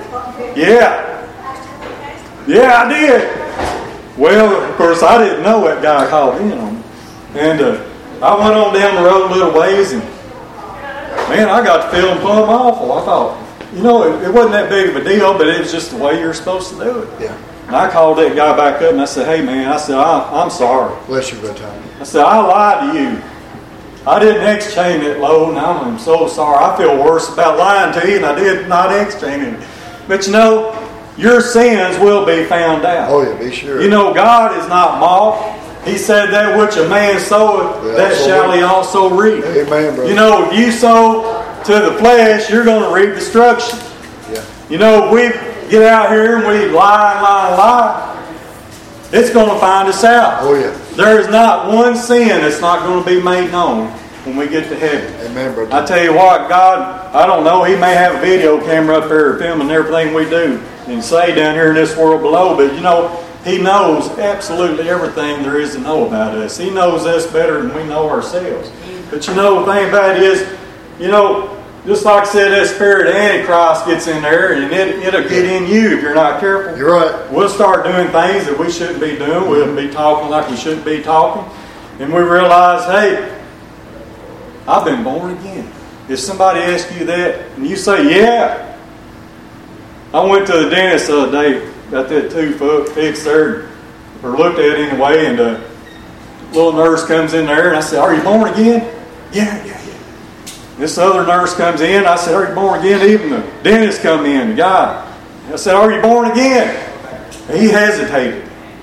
Yeah. Yeah, I did. Well, of course, I didn't know that guy called in on me. And uh, I went on down the road a little ways, and man, I got to feeling plumb awful. I thought, you know, it, it wasn't that big of a deal, but it was just the way you're supposed to do it. Yeah. And I called that guy back up, and I said, hey, man, I said, I, I'm sorry. Bless you, good time. I said, I lied to you. I didn't X-chain that load, and I'm so sorry. I feel worse about lying to you than I did not X-chaining it. But you know, your sins will be found out. Oh, yeah, be sure. You know, God is not mocked. He said that which a man soweth, Yeah, that shall he also reap. Amen, brother. You know, if you sow to the flesh, you're going to reap destruction. Yeah. You know, if we get out here and we lie and lie and lie, it's going to find us out. Oh, yeah. There is not one sin that's not going to be made known when we get to heaven. Amen, brother. I tell you what, God, I don't know, He may have a video camera up there filming everything we do and say down here in this world below, but you know, He knows absolutely everything there is to know about us. He knows us better than we know ourselves. But you know, the thing about it is, you know, just like I said, that spirit of Antichrist gets in there, and it, it'll get in you if you're not careful. You're right. We'll start doing things that we shouldn't be doing. We'll be talking like we shouldn't be talking. And we realize, hey, I've been born again. If somebody asks you that, and you say, yeah. I went to the dentist the other day, got that tooth fixed there, or looked at it anyway, and a little nurse comes in there, and I said, are you born again? Yeah, yeah, yeah. This other nurse comes in, I said, are you born again? Even the dentist come in, the guy. I said, are you born again? And he hesitated.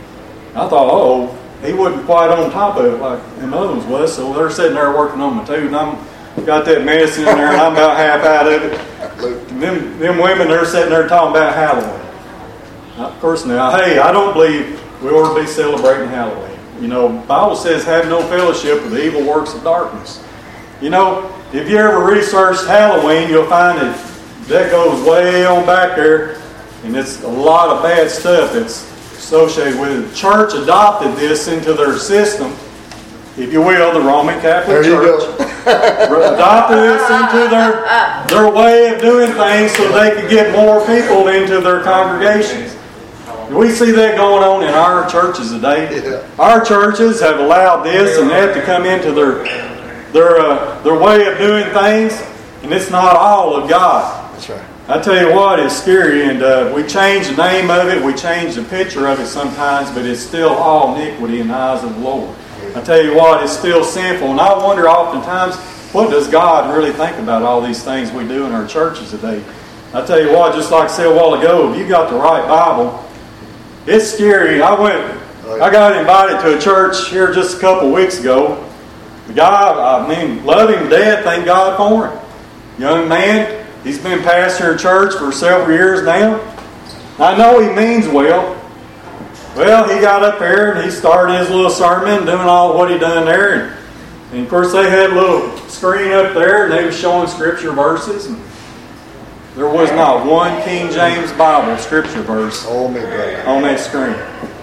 I thought, uh-oh, he wasn't quite on top of it like them other ones was, so they're sitting there working on my tooth, and I'm got that medicine in there, and I'm about half out of it. And them, them women, they're sitting there talking about Halloween. Now, of course, now, hey, I don't believe we ought to be celebrating Halloween. You know, the Bible says, have no fellowship with the evil works of darkness. You know, if you ever researched Halloween, you'll find that that goes way on back there, and it's a lot of bad stuff that's associated with it. The church adopted this into their system, if you will, the Roman Catholic There you Church. go. Adopted this into their, their way of doing things so they could get more people into their congregations. We see that going on in our churches today. Yeah. Our churches have allowed this and that to come into their their uh, their way of doing things, and it's not all of God. That's right. I tell you what, it's scary, and uh, we change the name of it, we change the picture of it sometimes, but it's still all iniquity in the eyes of the Lord. I tell you what, it's still sinful, and I wonder oftentimes, what does God really think about all these things we do in our churches today? I tell you what, just like I said a while ago, if you got the right Bible, it's scary. I went, I got invited to a church here just a couple of weeks ago. The guy, I mean, love him to death, thank God for him. Young man, he's been pastoring church for several years now. I know he means well. Well, he got up there and he started his little sermon, doing all what he done there. And, and of course, they had a little screen up there, and they were showing scripture verses. And there was not one King James Bible scripture verse Oh, me, brother. on that screen.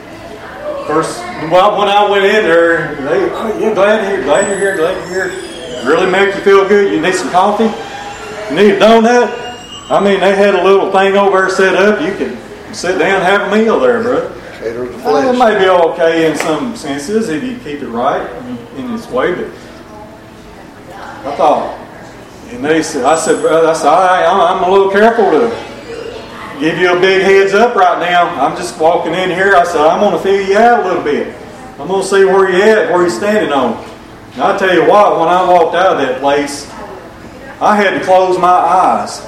First, well, when I went in there, they, oh, yeah, glad you're here, glad you're here, glad you're here. Really make you feel good. You need some coffee? You need a donut? I mean, they had a little thing over there set up. You could sit down and have a meal there, bro. Well, it may be okay in some senses if you keep it right in its way, but I thought, and they said, I said, brother, I said, all right, I'm a little careful to give you a big heads up right now. I'm just walking in here. I said, I'm going to feel you out a little bit. I'm going to see where you're at, where you're standing on. And I tell you what, when I walked out of that place, I had to close my eyes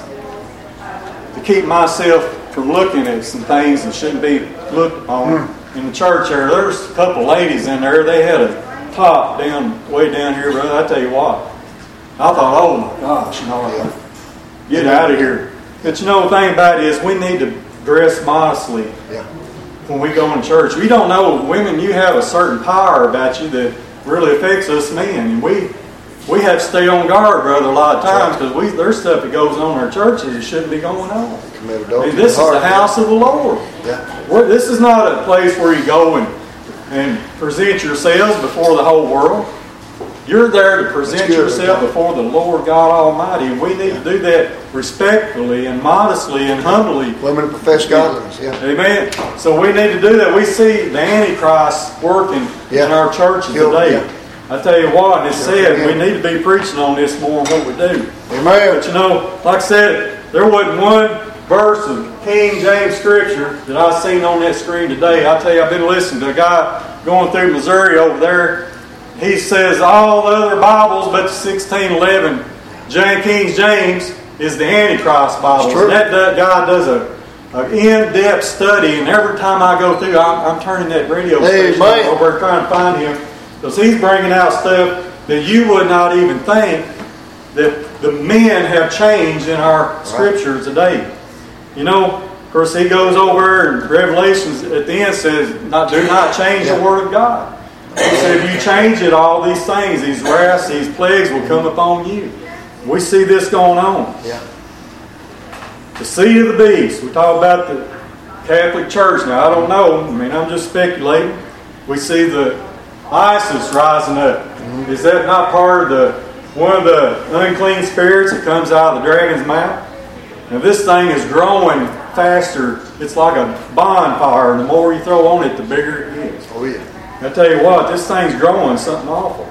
to keep myself from looking at some things that shouldn't be looked on. Mm. In the church there, there was a couple ladies in there. They had a top down, way down here, brother. I tell you what, I thought, oh my gosh, you know, get out of here. But you know, the thing about it is we need to dress modestly yeah. when we go in church. We don't know, women, you have a certain power about you that really affects us men. And we we have to stay on guard, brother, a lot of times because we there's stuff that goes on in our churches that shouldn't be going on. I mean, this is the house of the Lord. Yeah. We're, this is not a place where you go and, and present yourselves before the whole world. You're there to present good, yourself man. before the Lord God Almighty. And we need to do that respectfully and modestly and humbly. Women profess godliness, yeah. Amen. So we need to do that. We see the Antichrist working yeah. in our churches He'll, today. Yeah. I tell you what, it said yeah. we need to be preaching on this more than what we do. Amen. But you know, like I said, there wasn't one verse of King James Scripture that I've seen on that screen today. I tell you, I've been listening to a guy going through Missouri over there. He says all the other Bibles but the sixteen eleven King James is the Antichrist Bible. That, that guy does a an in-depth study, and every time I go through, I'm, I'm turning that radio hey, station over there trying to find him because he's bringing out stuff that you would not even think that the men have changed in our Scripture today. You know, of course, he goes over and Revelations at the end says, "Not do not change yeah. the Word of God." He said, if you change it, all these things, these wraths, these plagues will come upon you. We see this going on. Yeah. The seed of the beast. We talk about the Catholic Church. Now, I don't know. I mean, I'm just speculating. We see the ISIS rising up. Mm-hmm. Is that not part of the one of the unclean spirits that comes out of the dragon's mouth? Now, this thing is growing faster. It's like a bonfire. The more you throw on it, the bigger it is. Oh, yeah. I tell you what, this thing's growing something awful.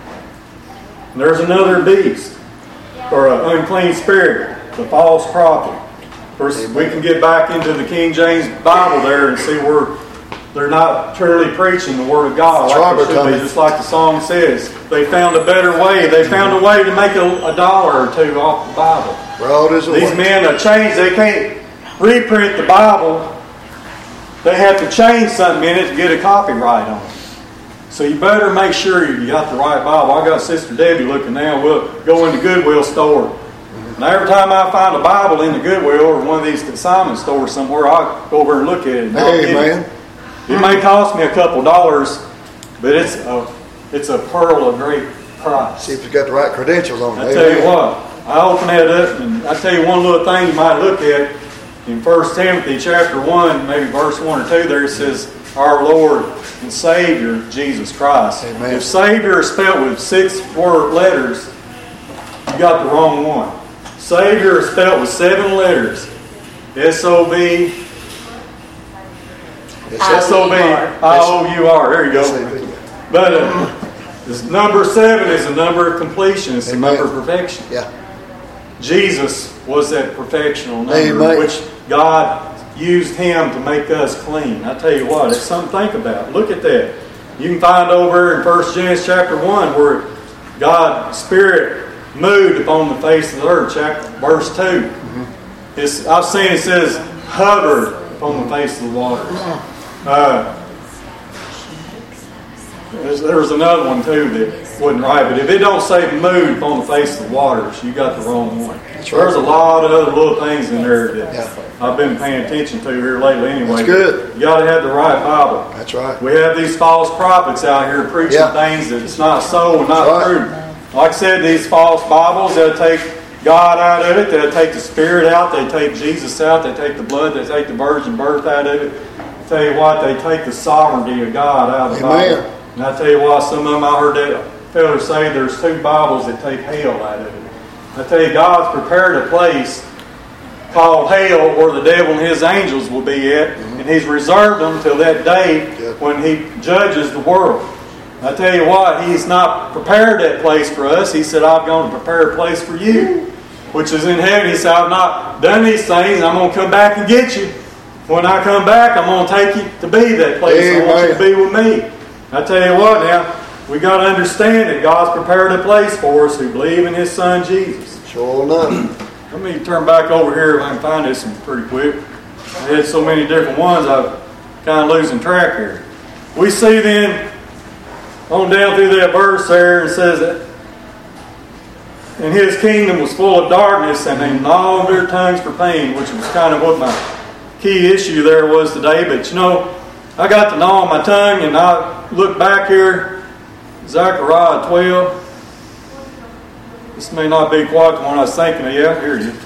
And there's another beast, or an unclean spirit, the false prophet. Of course, we can get back into the King James Bible there and see where they're not truly preaching the Word of God like they should be, just like the song says. They found a better way. They found a way to make a, a dollar or two off the Bible. Well, These men have changed. They can't reprint the Bible. They have to change something in it to get a copyright on it. So you better make sure you got the right Bible. I got Sister Debbie looking now. We'll go in the Goodwill store. And every time I find a Bible in the Goodwill or one of these consignment stores somewhere, I'll go over and look at it. Hey, man. It. it may cost me a couple dollars, but it's a it's a pearl of great price. See if it's got the right credentials on it. I tell you what, I open that up and I tell you one little thing you might look at in First Timothy chapter one, maybe verse one or two. There it says, "Our Lord and Savior Jesus Christ." Amen. If Savior is spelled with six word letters, you got the wrong one. Savior is spelled with seven letters. S O B S O B I O U R. There you go. But uh, this number seven is a number of completion. It's a number of perfection. Yeah. Jesus was that perfectional number, Amen. which God used Him to make us clean. I tell you what, it's something to think about. Look at that. You can find over in First Genesis chapter one where God's Spirit moved upon the face of the earth. Chapter, verse two. Mm-hmm. It's, I've seen it says hovered upon the face of the waters. Uh, there was another one too that wasn't right, but if it don't say moved upon the face of the waters, you got the wrong one. That's There's right. a lot of other little things in there that yeah. I've been paying attention to here lately anyway. That's good. You got to have the right Bible. That's right. We have these false prophets out here preaching yeah. things that it's not so and not right. true. Like I said, these false Bibles, they'll take God out of it. They'll take the Spirit out. They take Jesus out. They take the blood. They take the virgin birth out of it. tell you what, they take the sovereignty of God out of the Amen. Bible. And I tell you what, some of them I heard that fellow say there's two Bibles that take hell out of it. I tell you, God's prepared a place called hell where the devil and his angels will be at, mm-hmm. and He's reserved them till that day yep. when He judges the world. I tell you what, He's not prepared that place for us. He said, I've gone to prepare a place for you, which is in heaven. He said, I've not done these things. I'm going to come back and get you. When I come back, I'm going to take you to be that place. Amen. I want you to be with me. I tell you what now, we got to understand that God's prepared a place for us who believe in His Son Jesus. Sure enough. Let me turn back over here if I can find this one pretty quick. I had so many different ones, I'm kind of losing track here. We see then, on down through that verse there, it says that, and His kingdom was full of darkness, and they gnawed their tongues for pain, which was kind of what my key issue there was today. But you know, I got to gnaw on my tongue, and I look back here, Zechariah twelve. This may not be quite the one I was thinking of. Yeah, here it is.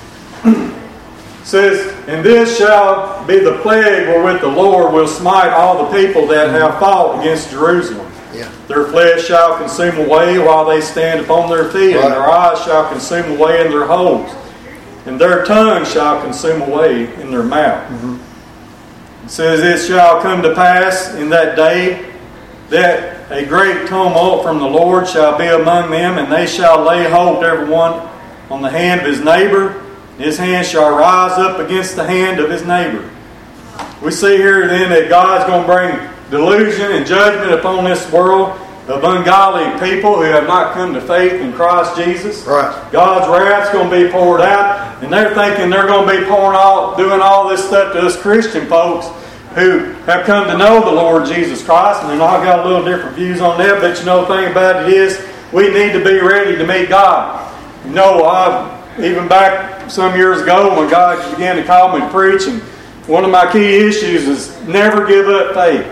It says, and this shall be the plague wherewith the Lord will smite all the people that have fought against Jerusalem. Yeah. Their flesh shall consume away while they stand upon their feet, right. and their eyes shall consume away in their holes, and their tongue shall consume away in their mouth. Mm-hmm. It says, it shall come to pass in that day that a great tumult from the Lord shall be among them, and they shall lay hold every one on the hand of his neighbor. His hand shall rise up against the hand of his neighbor. We see here then that God's going to bring delusion and judgment upon this world of ungodly people who have not come to faith in Christ Jesus. Right. God's wrath's going to be poured out, and they're thinking they're going to be pouring all, doing all this stuff to us Christian folks who have come to know the Lord Jesus Christ, and they've all got a little different views on that. But you know, the thing about it is, we need to be ready to meet God. You know, I, even back some years ago when God began to call me to preach, and one of my key issues is never give up faith.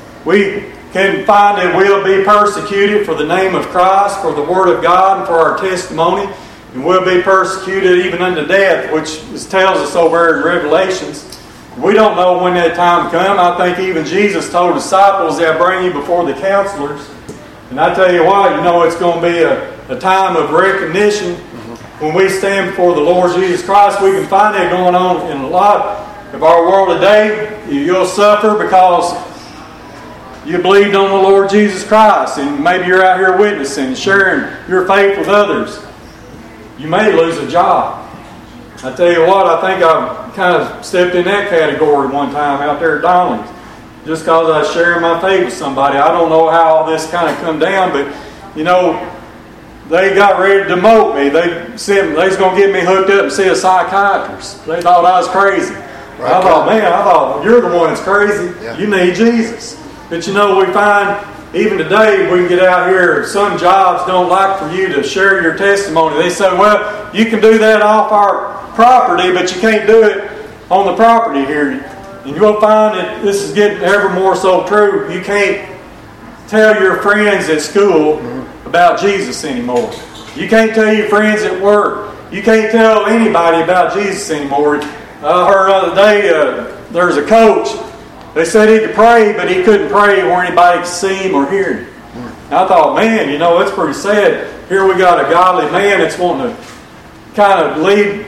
We can find that we'll be persecuted for the name of Christ, for the Word of God, and for our testimony, and we'll be persecuted even unto death, which tells us over in Revelations. We don't know when that time comes. I think even Jesus told disciples they'll bring you before the counselors. And I tell you what, you know, it's going to be a, a time of recognition. Mm-hmm. When we stand before the Lord Jesus Christ, we can find that going on in a lot of our world today. You'll suffer because you believed on the Lord Jesus Christ, and maybe you're out here witnessing, sharing your faith with others. You may lose a job. I tell you what, I think I kind of stepped in that category one time out there at Donley's. Just because I was sharing my faith with somebody. I don't know how all this kind of come down, but, you know, they got ready to demote me. They sent, they was going to get me hooked up and see a psychiatrist. They thought I was crazy. Right. I thought, man, I thought, you're the one that's crazy. Yeah. You need Jesus. But, you know, we find even today we can get out here, some jobs don't like for you to share your testimony. They say, well, you can do that off our property, but you can't do it on the property here. And you'll find that this is getting ever more so true. You can't tell your friends at school mm-hmm. about Jesus anymore. You can't tell your friends at work. You can't tell anybody about Jesus anymore. I heard the other day uh, there's a coach. They said he could pray, but he couldn't pray where anybody could see him or hear him. Mm-hmm. I thought, man, you know, that's pretty sad. Here we got a godly man that's wanting to kind of lead,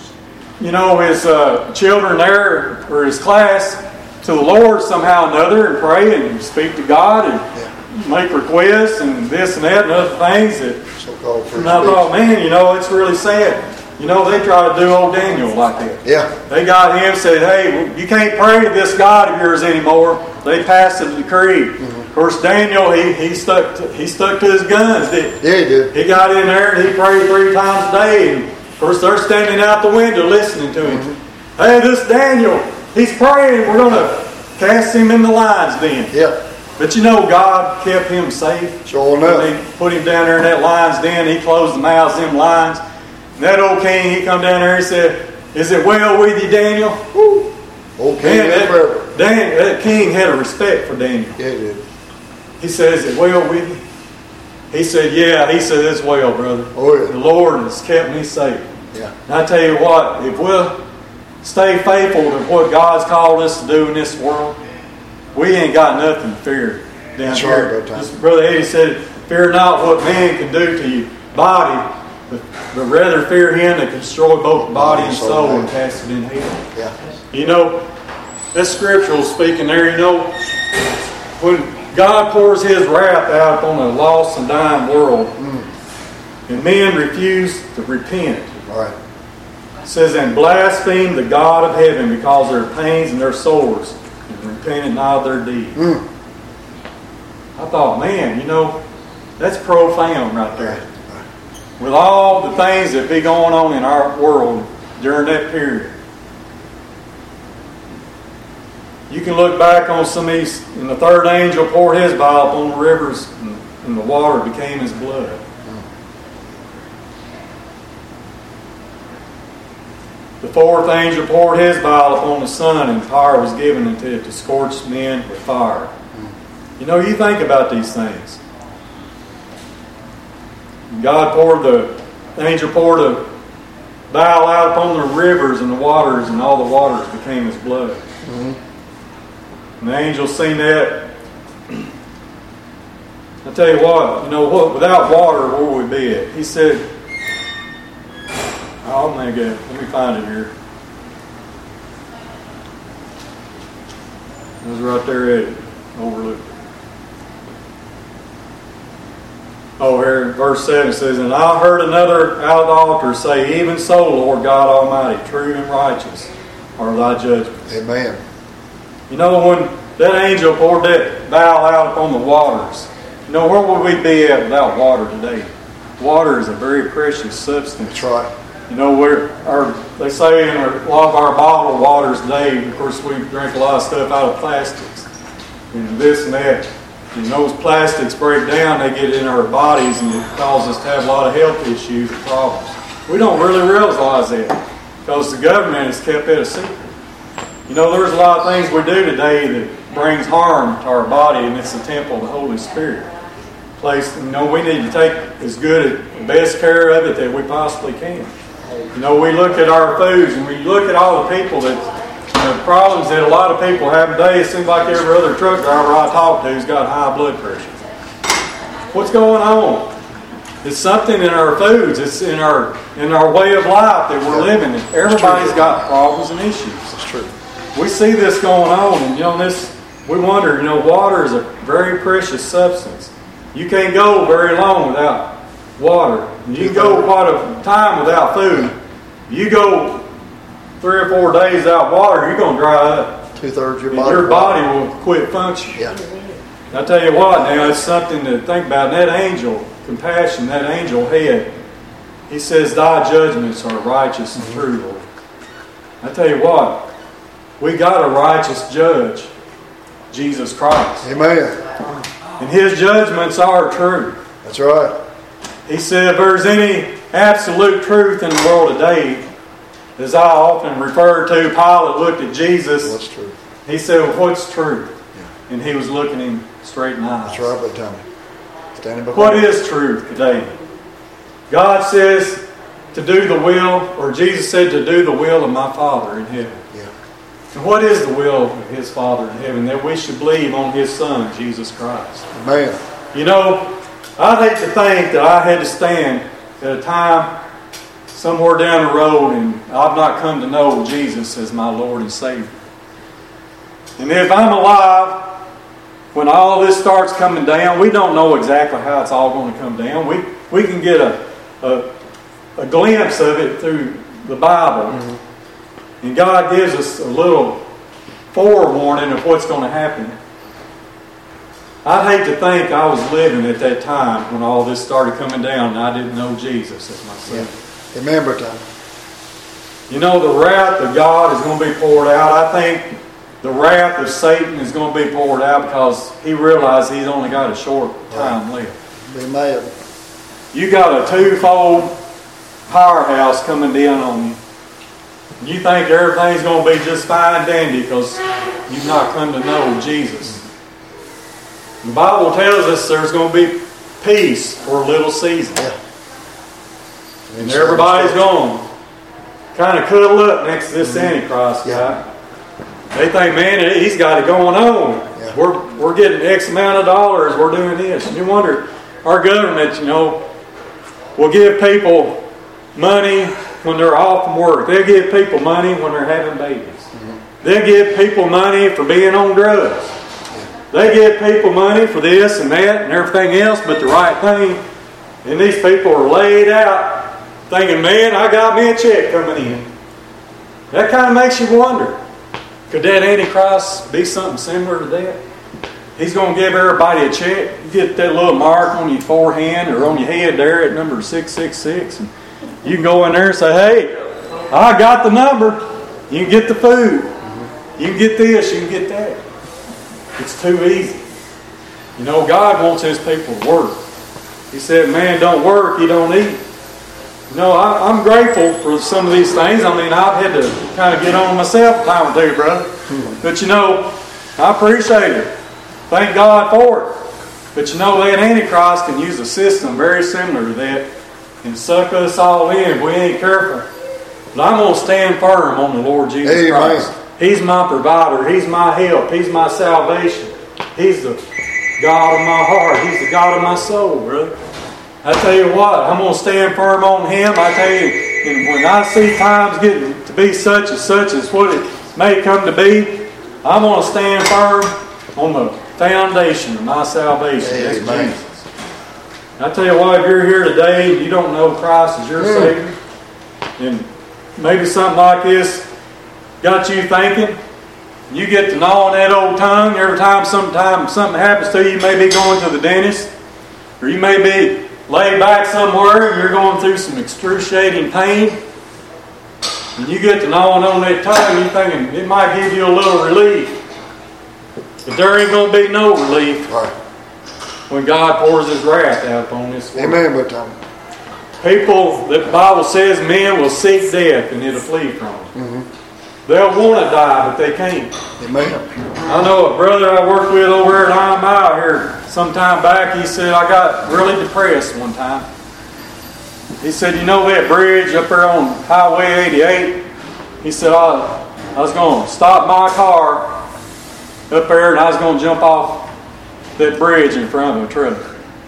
you know, his uh, children there or his class to the Lord somehow or another and pray and speak to God and yeah. make requests and this and that and other things. That, So-called free and I thought, man, you know, it's really sad. You know, they try to do old Daniel like that. Yeah. They got him, said, hey, you can't pray to this God of yours anymore. They passed a decree. Mm-hmm. Of course, Daniel, he he stuck to, he stuck to his guns, didn't he? Yeah, he did. He got in there and he prayed three times a day. And of course, they're standing out the window listening to him. Mm-hmm. Hey, this Daniel, he's praying. We're going to cast him in the lion's den. Yeah. But you know, God kept him safe. Sure enough. When they put him down there in that lion's den, he closed the mouths of them lions. And that old king, he come down there and said, is it well with you, Daniel? Woo. Old king, Man, that, Dan, that king had a respect for Daniel. Yeah, he did. He said, is it well with you? He said, yeah. He said, it's well, brother. Oh, yeah. The Lord has kept me safe. Yeah. And I tell you what, if we'll stay faithful to what God's called us to do in this world, we ain't got nothing to fear down That's here. right, Brother Tom. Just Brother Eddie said, fear not what man can do to your body, but, but rather fear him that can destroy both body and soul and cast it in hell. Yeah. You know, that's scriptural speaking there. You know, when God pours His wrath out upon a lost and dying world, mm. and men refuse to repent, Right. it says, and blaspheme the God of heaven because of their pains and their sores, and repented not of their deeds. Mm. I thought, man, you know, that's profound right there. With all the things that be going on in our world during that period. You can look back on some of these, and the third angel poured his vial upon the rivers, and, and the water became his blood. The fourth angel poured his vial upon the sun, and power was given unto it to scorch men with fire. You know, you think about these things. God poured the, the angel poured a vial out upon the rivers and the waters, and all the waters became his blood. Mm-hmm. And the angel seen that. I tell you what, you know what? Without water, where would we be at? He said, "Oh my God, let me find it here." It was right there at it, overlooked. Oh, here in verse seven it says, "And I heard another out of the altar say, Even so, Lord God Almighty, true and righteous are thy judgments." Amen. You know, when that angel poured that vial out upon the waters, you know, where would we be at without water today? Water is a very precious substance. That's right. You know, we're, our, they say in our, a lot of our bottled waters today, of course, we drink a lot of stuff out of plastics and this and that. And those plastics break down, they get in our bodies, and it causes us to have a lot of health issues and problems. We don't really realize that because the government has kept it a secret. You know, there's a lot of things we do today that brings harm to our body, and it's the temple of the Holy Spirit. Place, you know, we need to take as good, the best care of it that we possibly can. You know, we look at our foods, and we look at all the people that, you know, problems that a lot of people have today. It seems like every other truck driver I talk to has got high blood pressure. What's going on? It's something in our foods. It's in our in our way of life that we're living. Everybody's got problems and issues. That's true. We see this going on, and you know, this we wonder. You know, water is a very precious substance. You can't go very long without water. You can go quite a time without food. You go three or four days without water, you're going to dry up. Two thirds of your And body. your body will quit functioning. Yeah. I tell you what, now it's something to think about. And that angel, compassion, that angel head, he says, "Thy judgments are righteous and true, Lord." I tell you what, we got a righteous judge, Jesus Christ. Amen. And His judgments are true. That's right. He said, if there's any absolute truth in the world today, as I often refer to, Pilate looked at Jesus. What's true? He said, well, what's true? Yeah. And he was looking him straight in the eyes. That's right, Brother Tommy. Standing before What you. is truth today? God says to do the will, or Jesus said to do the will of my Father in heaven. Yeah. And what is the will of His Father in heaven? That we should believe on His Son, Jesus Christ. Amen. You know, I'd hate to think that I had to stand at a time somewhere down the road and I've not come to know Jesus as my Lord and Savior. And if I'm alive, when all this starts coming down, we don't know exactly how it's all going to come down. We we can get a a, a glimpse of it through the Bible. Mm-hmm. And God gives us a little forewarning of what's going to happen. I'd hate to think I was living at that time when all this started coming down and I didn't know Jesus as my Savior. Yeah. Amen, Brother Tommy. You know, the wrath of God is going to be poured out. I think the wrath of Satan is going to be poured out because he realized he's only got a short time left. Be mad. You got a twofold powerhouse coming down on you. You think everything's going to be just fine dandy because you've not come to know Jesus. The Bible tells us there's going to be peace for a little season. Yeah. And everybody's going to kind of cuddle up next to this Antichrist guy. They think, man, he's got it going on. Yeah. We're we're getting X amount of dollars. We're doing this. And you wonder, our government, you know, will give people money when they're off from work. They'll give people money when they're having babies. Mm-hmm. They'll give people money for being on drugs. Yeah. They give people money for this and that and everything else but the right thing. And these people are laid out thinking, man, I got me a check coming in. That kind of makes you wonder. Could that Antichrist be something similar to that? He's going to give everybody a check. You get that little mark on your forehead or on your head there at number six six six. And you can go in there and say, hey, I got the number. You can get the food. You can get this. You can get that. It's too easy. You know, God wants His people to work. He said, man, don't work, you don't eat. You know, I, I'm grateful for some of these things. I mean, I've had to kind of get on myself a time or two, brother. But you know, I appreciate it. Thank God for it. But you know, that Antichrist can use a system very similar to that and suck us all in if we ain't careful. But I'm going to stand firm on the Lord Jesus Amen. Christ. He's my provider. He's my help. He's my salvation. He's the God of my heart. He's the God of my soul, brother. I tell you what, I'm going to stand firm on Him. I tell you, and when I see times getting to be such and such as what it may come to be, I'm going to stand firm on the foundation of my salvation. That's Jesus. I tell you what, if you're here today and you don't know Christ as your Savior, and maybe something like this got you thinking, you get to gnawing that old tongue every time sometime something happens to you. You may be going to the dentist, or you may be laid back somewhere and you're going through some excruciating pain, and you get to gnawing on that tongue, you're thinking it might give you a little relief. But there ain't going to be no relief right. when God pours His wrath out upon this world. Amen, but Tom. People, the Bible says men will seek death and it'll flee from them. Mm-hmm. They'll want to die, but they can't. Amen. I know a brother I worked with over here at I M I here some time back. He said, I got really depressed one time. He said, you know that bridge up there on Highway eighty-eight? He said, I, I was going to stop my car up there and I was going to jump off that bridge in front of a truck.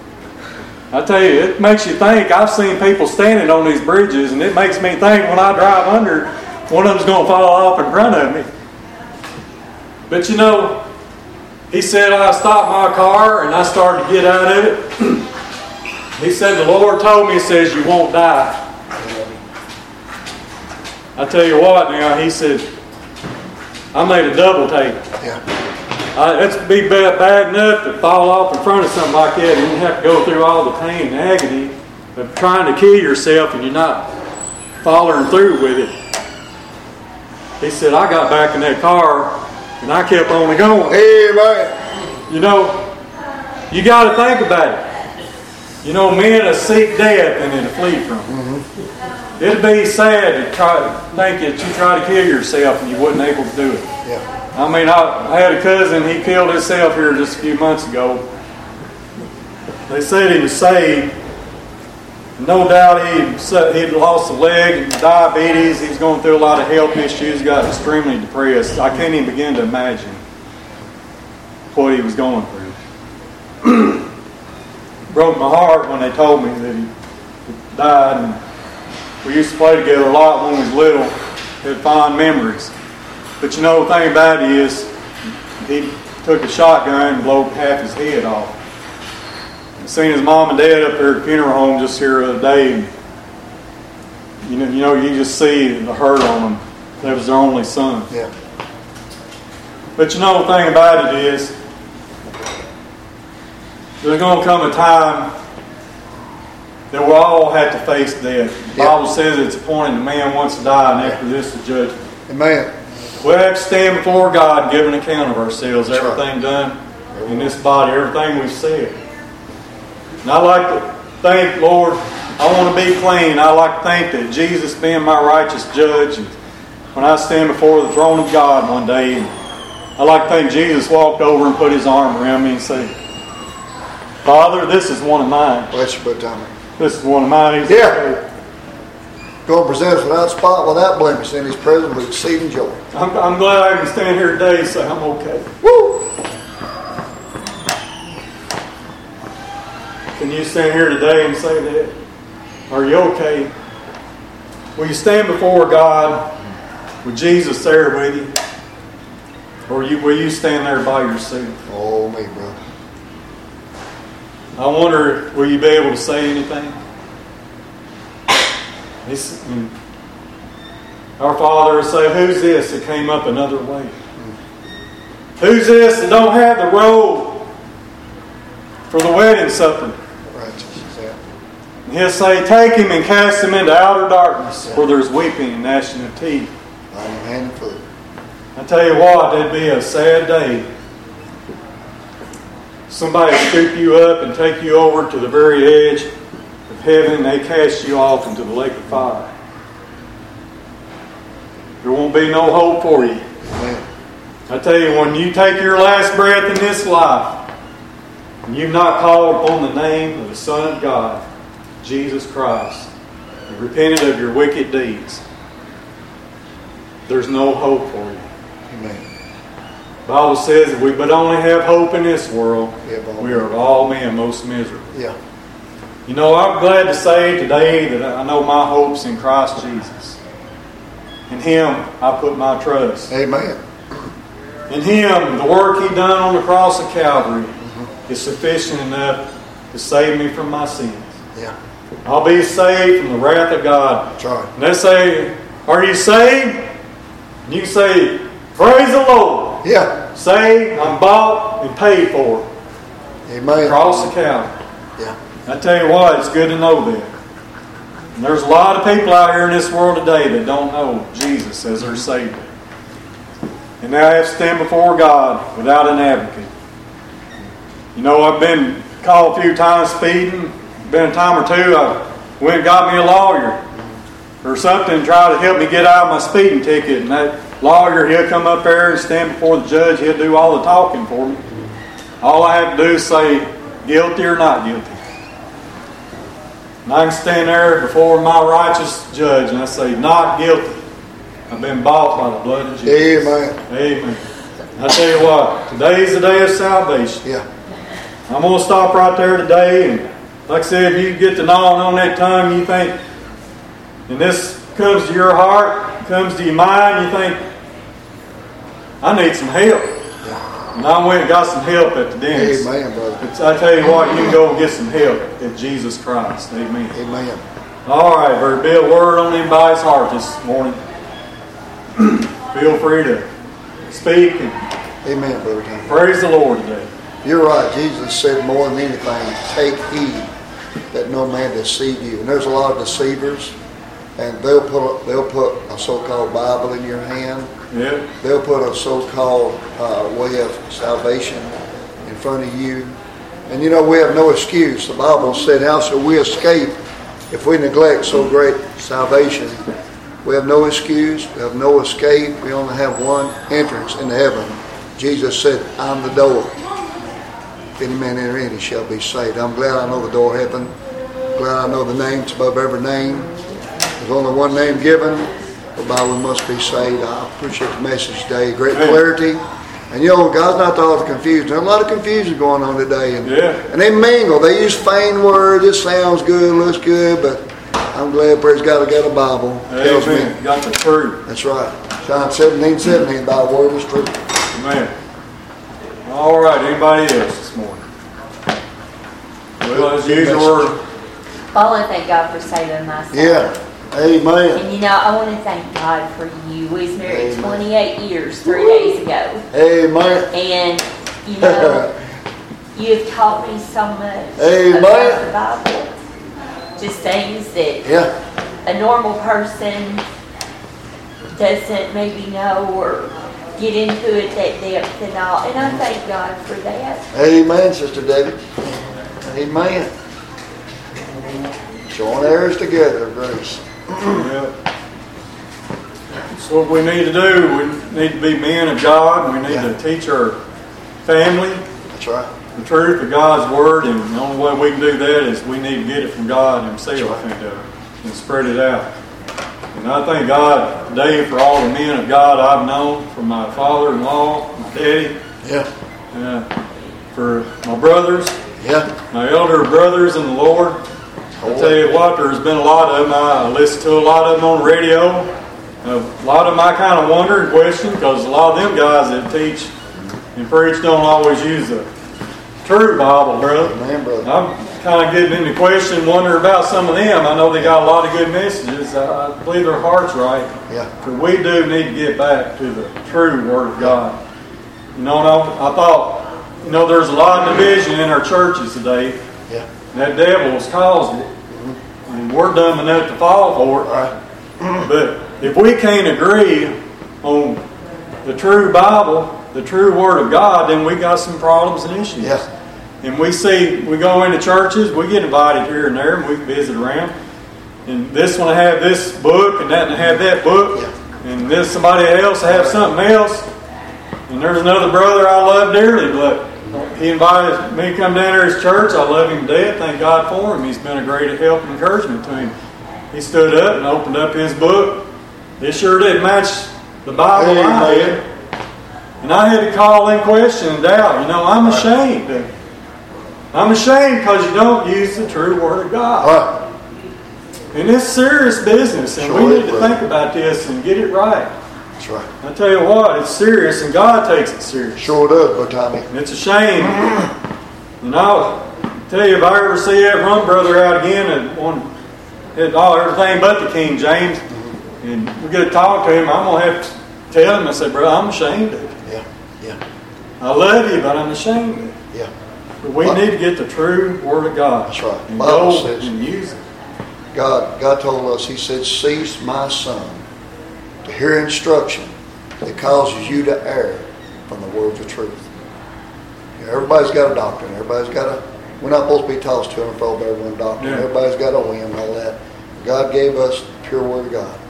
I tell you, it makes you think. I've seen people standing on these bridges, and it makes me think when I drive under, one of them's going to fall off in front of me. But you know, he said, I stopped my car and I started to get out of it. He said, the Lord told me, He says, you won't die. I tell you what now, he said, I made a double take. Yeah. Uh, it's be bad, bad enough to fall off in front of something like that and you have to go through all the pain and agony of trying to kill yourself and you're not following through with it. He said, I got back in that car and I kept on going. Hey, right. You know, you got to think about it. You know, men will seek death and then flee from it. Mm-hmm. It'd be sad to try to think that you try to kill yourself and you wasn't able to do it. Yeah. I mean, I, I had a cousin, he killed himself here just a few months ago. They said he was saved. No doubt he he'd lost a leg, diabetes, he was going through a lot of health issues, got extremely depressed. I can't even begin to imagine what he was going through. Broke my heart when they told me that he died. And we used to play together a lot when we was little, had fond memories. But you know, the thing about it is, he took a shotgun and blew half his head off. I seen his mom and dad up there at the funeral home just here the other day. And you know, you know, you just see the hurt on them. That was their only son. Yeah. But you know, the thing about it is, there's going to come a time that we'll all have to face death. The Bible yeah. says it's appointed a man once to die, and after this, the judgment. Amen. We'll have to stand before God and give an account of ourselves, That's everything right. done in this body, everything we've said. And I like to think, Lord, I want to be clean. I like to think that Jesus being my righteous judge, and when I stand before the throne of God one day, and I like to think Jesus walked over and put His arm around me and said, Father, this is one of mine. Bless you, Brother Tommy. This is one of mine. He's yeah. Going to present us without spot, without blemish, in His presence with exceeding joy. I'm, I'm glad I can stand here today and say I'm okay. Woo! Can you stand here today and say that? Are you okay? Will you stand before God with Jesus there with you? Or you, will you stand there by yourself? Oh, me, brother. I wonder, will you be able to say anything? It's, our Father will say, who's this that came up another way? Who's this that don't have the robe for the wedding supper? Righteous, yeah. And He'll say, take him and cast him into outer darkness, where there's weeping and gnashing of teeth. I am hand and foot. I tell you what, that'd be a sad day. Somebody scoop you up and take you over to the very edge of heaven, and they cast you off into the lake of fire. There won't be no hope for you. Amen. I tell you, when you take your last breath in this life, and you've not called upon the name of the Son of God, Jesus Christ, and repented of your wicked deeds, there's no hope for you. Amen. The Bible says if we but only have hope in this world, Yeah, but- we are of all men most miserable. Yeah. You know, I'm glad to say today that I know my hope's in Christ Jesus. In Him I put my trust. Amen. In Him, the work He done on the cross of Calvary is sufficient enough to save me from my sins. Yeah. I'll be saved from the wrath of God. That's right. And they say, are you saved? And you can say, praise the Lord. Yeah. Say, I'm bought and paid for. Amen. Cross of Calvary. Yeah. I tell you what, it's good to know that. And there's a lot of people out here in this world today that don't know Jesus as their Savior. And now I have to stand before God without an advocate. You know, I've been called a few times speeding. Been a time or two, I went and got me a lawyer or something and tried to help me get out of my speeding ticket. And that lawyer, he'll come up there and stand before the judge. He'll do all the talking for me. All I have to do is say guilty or not guilty. And I can stand there before my righteous judge and I say, not guilty. I've been bought by the blood of Jesus. Amen. Amen. I tell you what, today's the day of salvation. Yeah. I'm going to stop right there today. And like I said, if you get to gnawing on that tongue, you think, and this comes to your heart, comes to your mind, you think, I need some help. Yeah. And I went and got some help at the dentist. Amen, brother. It's, I tell you what, you can go and get some help at Jesus Christ. Amen. Amen. All right, there'll be a word on anybody's heart this morning. Feel free to speak and Amen, brother Tom. praise the Lord today. You're right. Jesus said more than anything, take heed that no man deceive you. And there's a lot of deceivers, and they'll put a, they'll put a so-called Bible in your hand. Yeah. They'll put a so-called uh, way of salvation in front of you. And you know, we have no excuse. The Bible said, how shall we escape if we neglect so great salvation? We have no excuse. We have no escape. We only have one entrance into heaven. Jesus said, I'm the door. If any man enter in, he shall be saved. I'm glad I know the door of heaven. Glad I know the names above every name. There's only one name given, whereby we must be saved. I appreciate the message today. Great clarity. And you know, God's not the author of confusion. There's a lot of confusion going on today. And, Yeah. and they mingle. They use feigned words. It sounds good, looks good, but I'm glad, praise God, I got a Bible. Tells me. Amen. Got the truth. That's right. John seventeen seventeen, thy word is true. Amen. All right, anybody else this morning? Well, as usual, we're Well, I want to thank God for saving my son. Yeah. Amen. And you know, I want to thank God for you. We was married Amen. twenty-eight years, three days ago. Amen. And, you know, you have taught me so much Amen. about the Bible. Just things that Yeah. a normal person doesn't maybe know or get into it that depth and all. And I thank God for that. Amen, Sister Debbie. Amen. Join heirs together, grace. yeah. So what we need to do, we need to be men of God. We need Yeah. to teach our family That's right. the truth of God's Word, and the only way we can do that is we need to get it from God Himself That's right. and, uh, and spread it out. And I thank God today for all the men of God I've known, from my father-in-law, my daddy, Yeah. uh, for my brothers, Yeah. my elder brothers in the Lord. I tell you what, there's been a lot of them. I listen to a lot of them on the radio. A lot of them I kind of wonder and question, because a lot of them guys that teach and preach don't always use the true Bible, brother. Amen, brother. I'm kind of getting into question, wonder about some of them. I know they got a lot of good messages. I believe their heart's right. Yeah. But we do need to get back to the true Word of God. You know, and I, I thought, you know, there's a lot of division in our churches today. Yeah. That devil's caused it. And we're dumb enough to fall for it. Right. But if we can't agree on the true Bible, the true Word of God, then we got some problems and issues. Yeah. And we see, we go into churches, we get invited here and there, and we visit around. And this one have this book, and that one have that book. Yeah. And this somebody else have something else. And there's another brother I love dearly, but he invited me to come down to his church. I love him to death. Thank God for him. He's been a great help and encouragement to him. He stood up and opened up his book. It sure didn't match the Bible Amen. I had. And I had to call in question and doubt. You know, I'm ashamed. I'm ashamed because you don't use the true Word of God. Right. And it's serious business, and Sure we is, need to brother. think about this and get it right. That's right. I tell you what, it's serious, and God takes it serious. Sure does, Brother Tommy. And it's a shame. And I'll tell you, if I ever see that run brother out again and one had all everything but the King James, and we get to talk to him, I'm gonna have to tell him. I say, brother, I'm ashamed of it. Yeah. Yeah. I love you, but I'm ashamed of it. Yeah. But we need to get the true Word of God. That's right. And Bible go says- and use it. God, God told us, He said, cease, my son, to hear instruction that causes you to err from the words of truth. You know, everybody's got a doctrine. Everybody's got a... We're not supposed to be tossed to and fro by everyone's doctrine. Yeah. Everybody's got a whim and all that. God gave us the pure Word of God.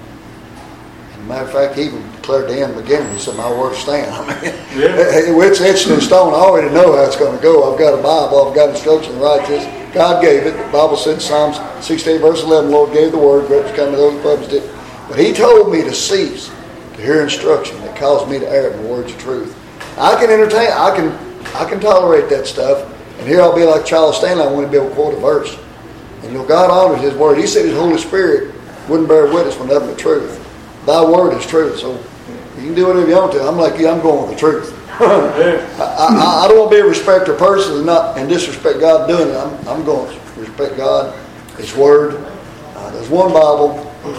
As a matter of fact, He even declared to him in the beginning, He said, my word stand. I mean, Yeah. it's etched in stone. I already know how it's going to go. I've got a Bible. I've got instruction to write this. God gave it. The Bible said in Psalms sixty-eight, verse eleven, the Lord gave the word, great was coming to those who published it. But He told me to cease to hear instruction that caused me to err in the words of truth. I can entertain, I can I can tolerate that stuff. And here I'll be like Charles Stanley, I want to be able to quote a verse. And you know, God honors His word. He said His Holy Spirit wouldn't bear witness for nothing but truth. Thy word is truth. So you can do whatever you want to. I'm like you, I'm going with the truth. Yeah. I, I, I don't want to be a respecter of persons and not and disrespect God doing it. I'm, I'm going to respect God, His Word. Uh, there's one Bible,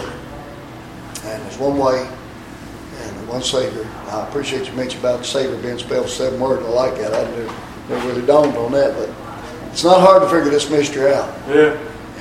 and there's one way, and one Savior. I appreciate you mentioning about the Savior being spelled seven words. I like that. I never, never really dawned on that, but it's not hard to figure this mystery out. Yeah.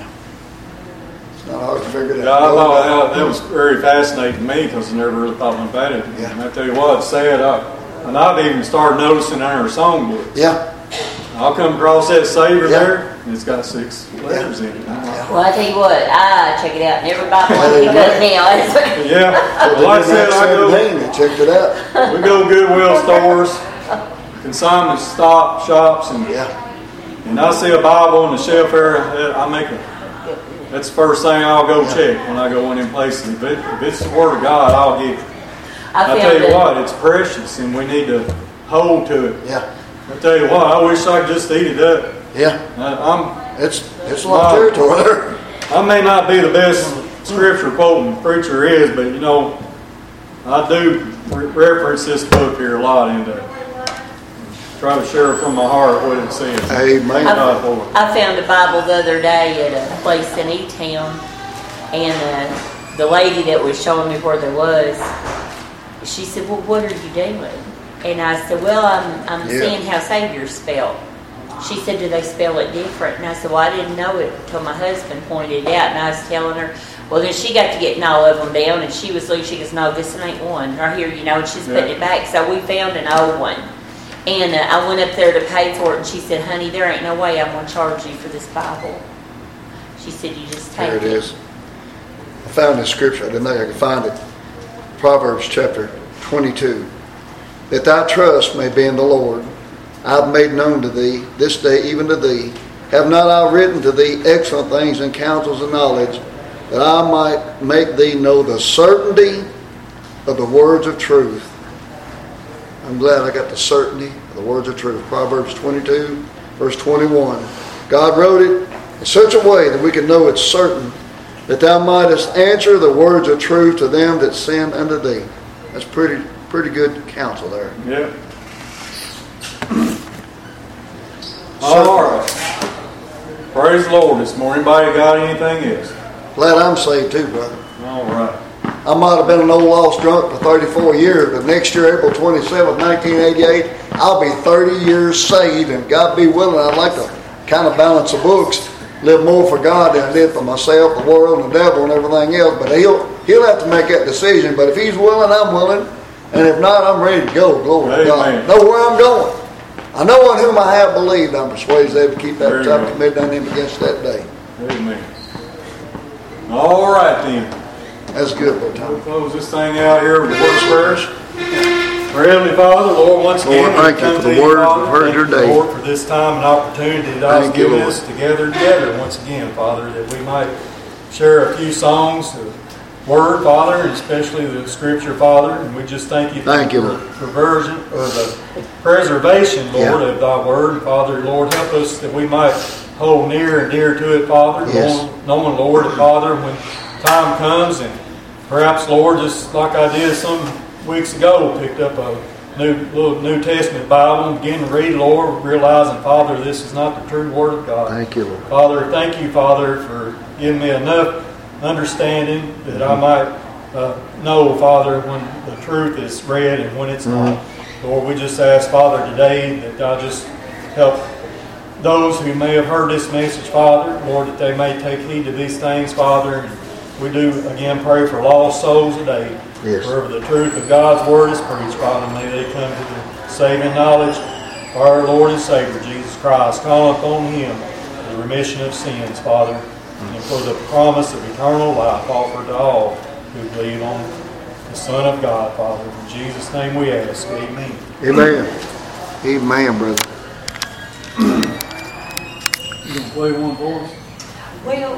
It's not hard to figure it Yeah, I out. thought that, that was very fascinating to me because I never really thought about it. Yeah. And I tell you what, it's sad. I, and I've even started noticing in our songbook. Yeah, I'll come across that Savior Yeah. there, and it's got six letters in it. Well, I tell you what, I check it out. And everybody wants to go now. Yeah, well, like I said, I go, seventeen, they checked it out. we go Goodwill stores, consignment stop shops, and Yeah, and I see a Bible on the shelf there. I make a. That's the first thing I'll go Yeah. check when I go in them places. If, it, if it's the Word of God, I'll get it. I I found tell you that- what, it's precious, and we need to hold to it. yeah, I tell you what, I wish I could just eat it up. yeah. I, I'm, It's it's a lot of Wow. territory there. I may not be the best scripture quoting preacher is, but you know, I do re- reference this book here a lot and uh, try to share from my heart what it says. Amen. God for it. I found a Bible the other day at a place in E-Town, and uh, the lady that was showing me where there was, she said, well, what are you doing? And I said, well, I'm, I'm Yeah. seeing how Savior's spelled. She said, do they spell it different? And I said, well, I didn't know it until my husband pointed it out, and I was telling her. Well, then she got to getting all of them down, and she was like, she goes, no, this ain't one. Right here, you know, and she's putting Yeah. it back. So we found an old one. And uh, I went up there to pay for it, and she said, honey, there ain't no way I'm going to charge you for this Bible. She said, you just take There it. it is. I found this scripture. I didn't think I could find it. Proverbs chapter twenty-two. That thy trust may be in the Lord. I've made known to thee this day, even to thee. Have not I written to thee excellent things and counsels and knowledge, that I might make thee know the certainty of the words of truth. I'm glad I got the certainty of the words of truth. Proverbs twenty-two, verse twenty-one. God wrote it in such a way that we can know it's certain, that thou mightest answer the words of truth to them that send unto thee. That's pretty pretty good counsel there. Yeah. All right. Praise the Lord this morning. Anybody got anything else? Glad I'm saved too, brother. All right. I might have been an old lost drunk for thirty-four years, but next year, April twenty-seventh, nineteen eighty-eight, I'll be thirty years saved, and God be willing, I'd like to kind of balance the books, live more for God than I did for myself, the world, and the devil, and everything else. But he'll he'll have to make that decision. But if he's willing, I'm willing, and if not, I'm ready to go. Glory to God. I know where I'm going. I know on whom I have believed. I'm persuaded they will keep that which I've committed on him against that day. Amen. All right then. That's good, Brother Tom. We'll close this thing out here with the word of prayer. Our Heavenly Father, Lord, once again, Lord, thank you for the words we've heard your day. Lord, for this time and opportunity that Thou hast given us together together once again, Father, that we might share a few songs, the Word, Father, and especially the Scripture, Father. And we just thank you for thank you, the perversion or the preservation, Lord, yeah. of Thy Word. And Father, Lord, help us that we might hold near and dear to it, Father, yes. knowing, knowing, Lord, and Father, when time comes and perhaps, Lord, just like I did some weeks ago, picked up a new little New Testament Bible and began to read, Lord, realizing, Father, this is not the true Word of God. Thank you, Lord. Father, thank you, Father, for giving me enough understanding that I might uh, know, Father, when the truth is read and when it's mm-hmm. not. Lord, we just ask, Father, today that Thou just help those who may have heard this message, Father, Lord, that they may take heed to these things, Father. And we do, again, pray for lost souls today. Yes. Wherever the truth of God's Word is preached, Father, may they come to the saving knowledge of our Lord and Savior, Jesus Christ. Call upon Him for the remission of sins, Father, mm-hmm. and for the promise of eternal life offered to all who believe on the Son of God, Father. In Jesus' name we ask. Amen. Amen. Amen, brother. You going to play one for us? Well,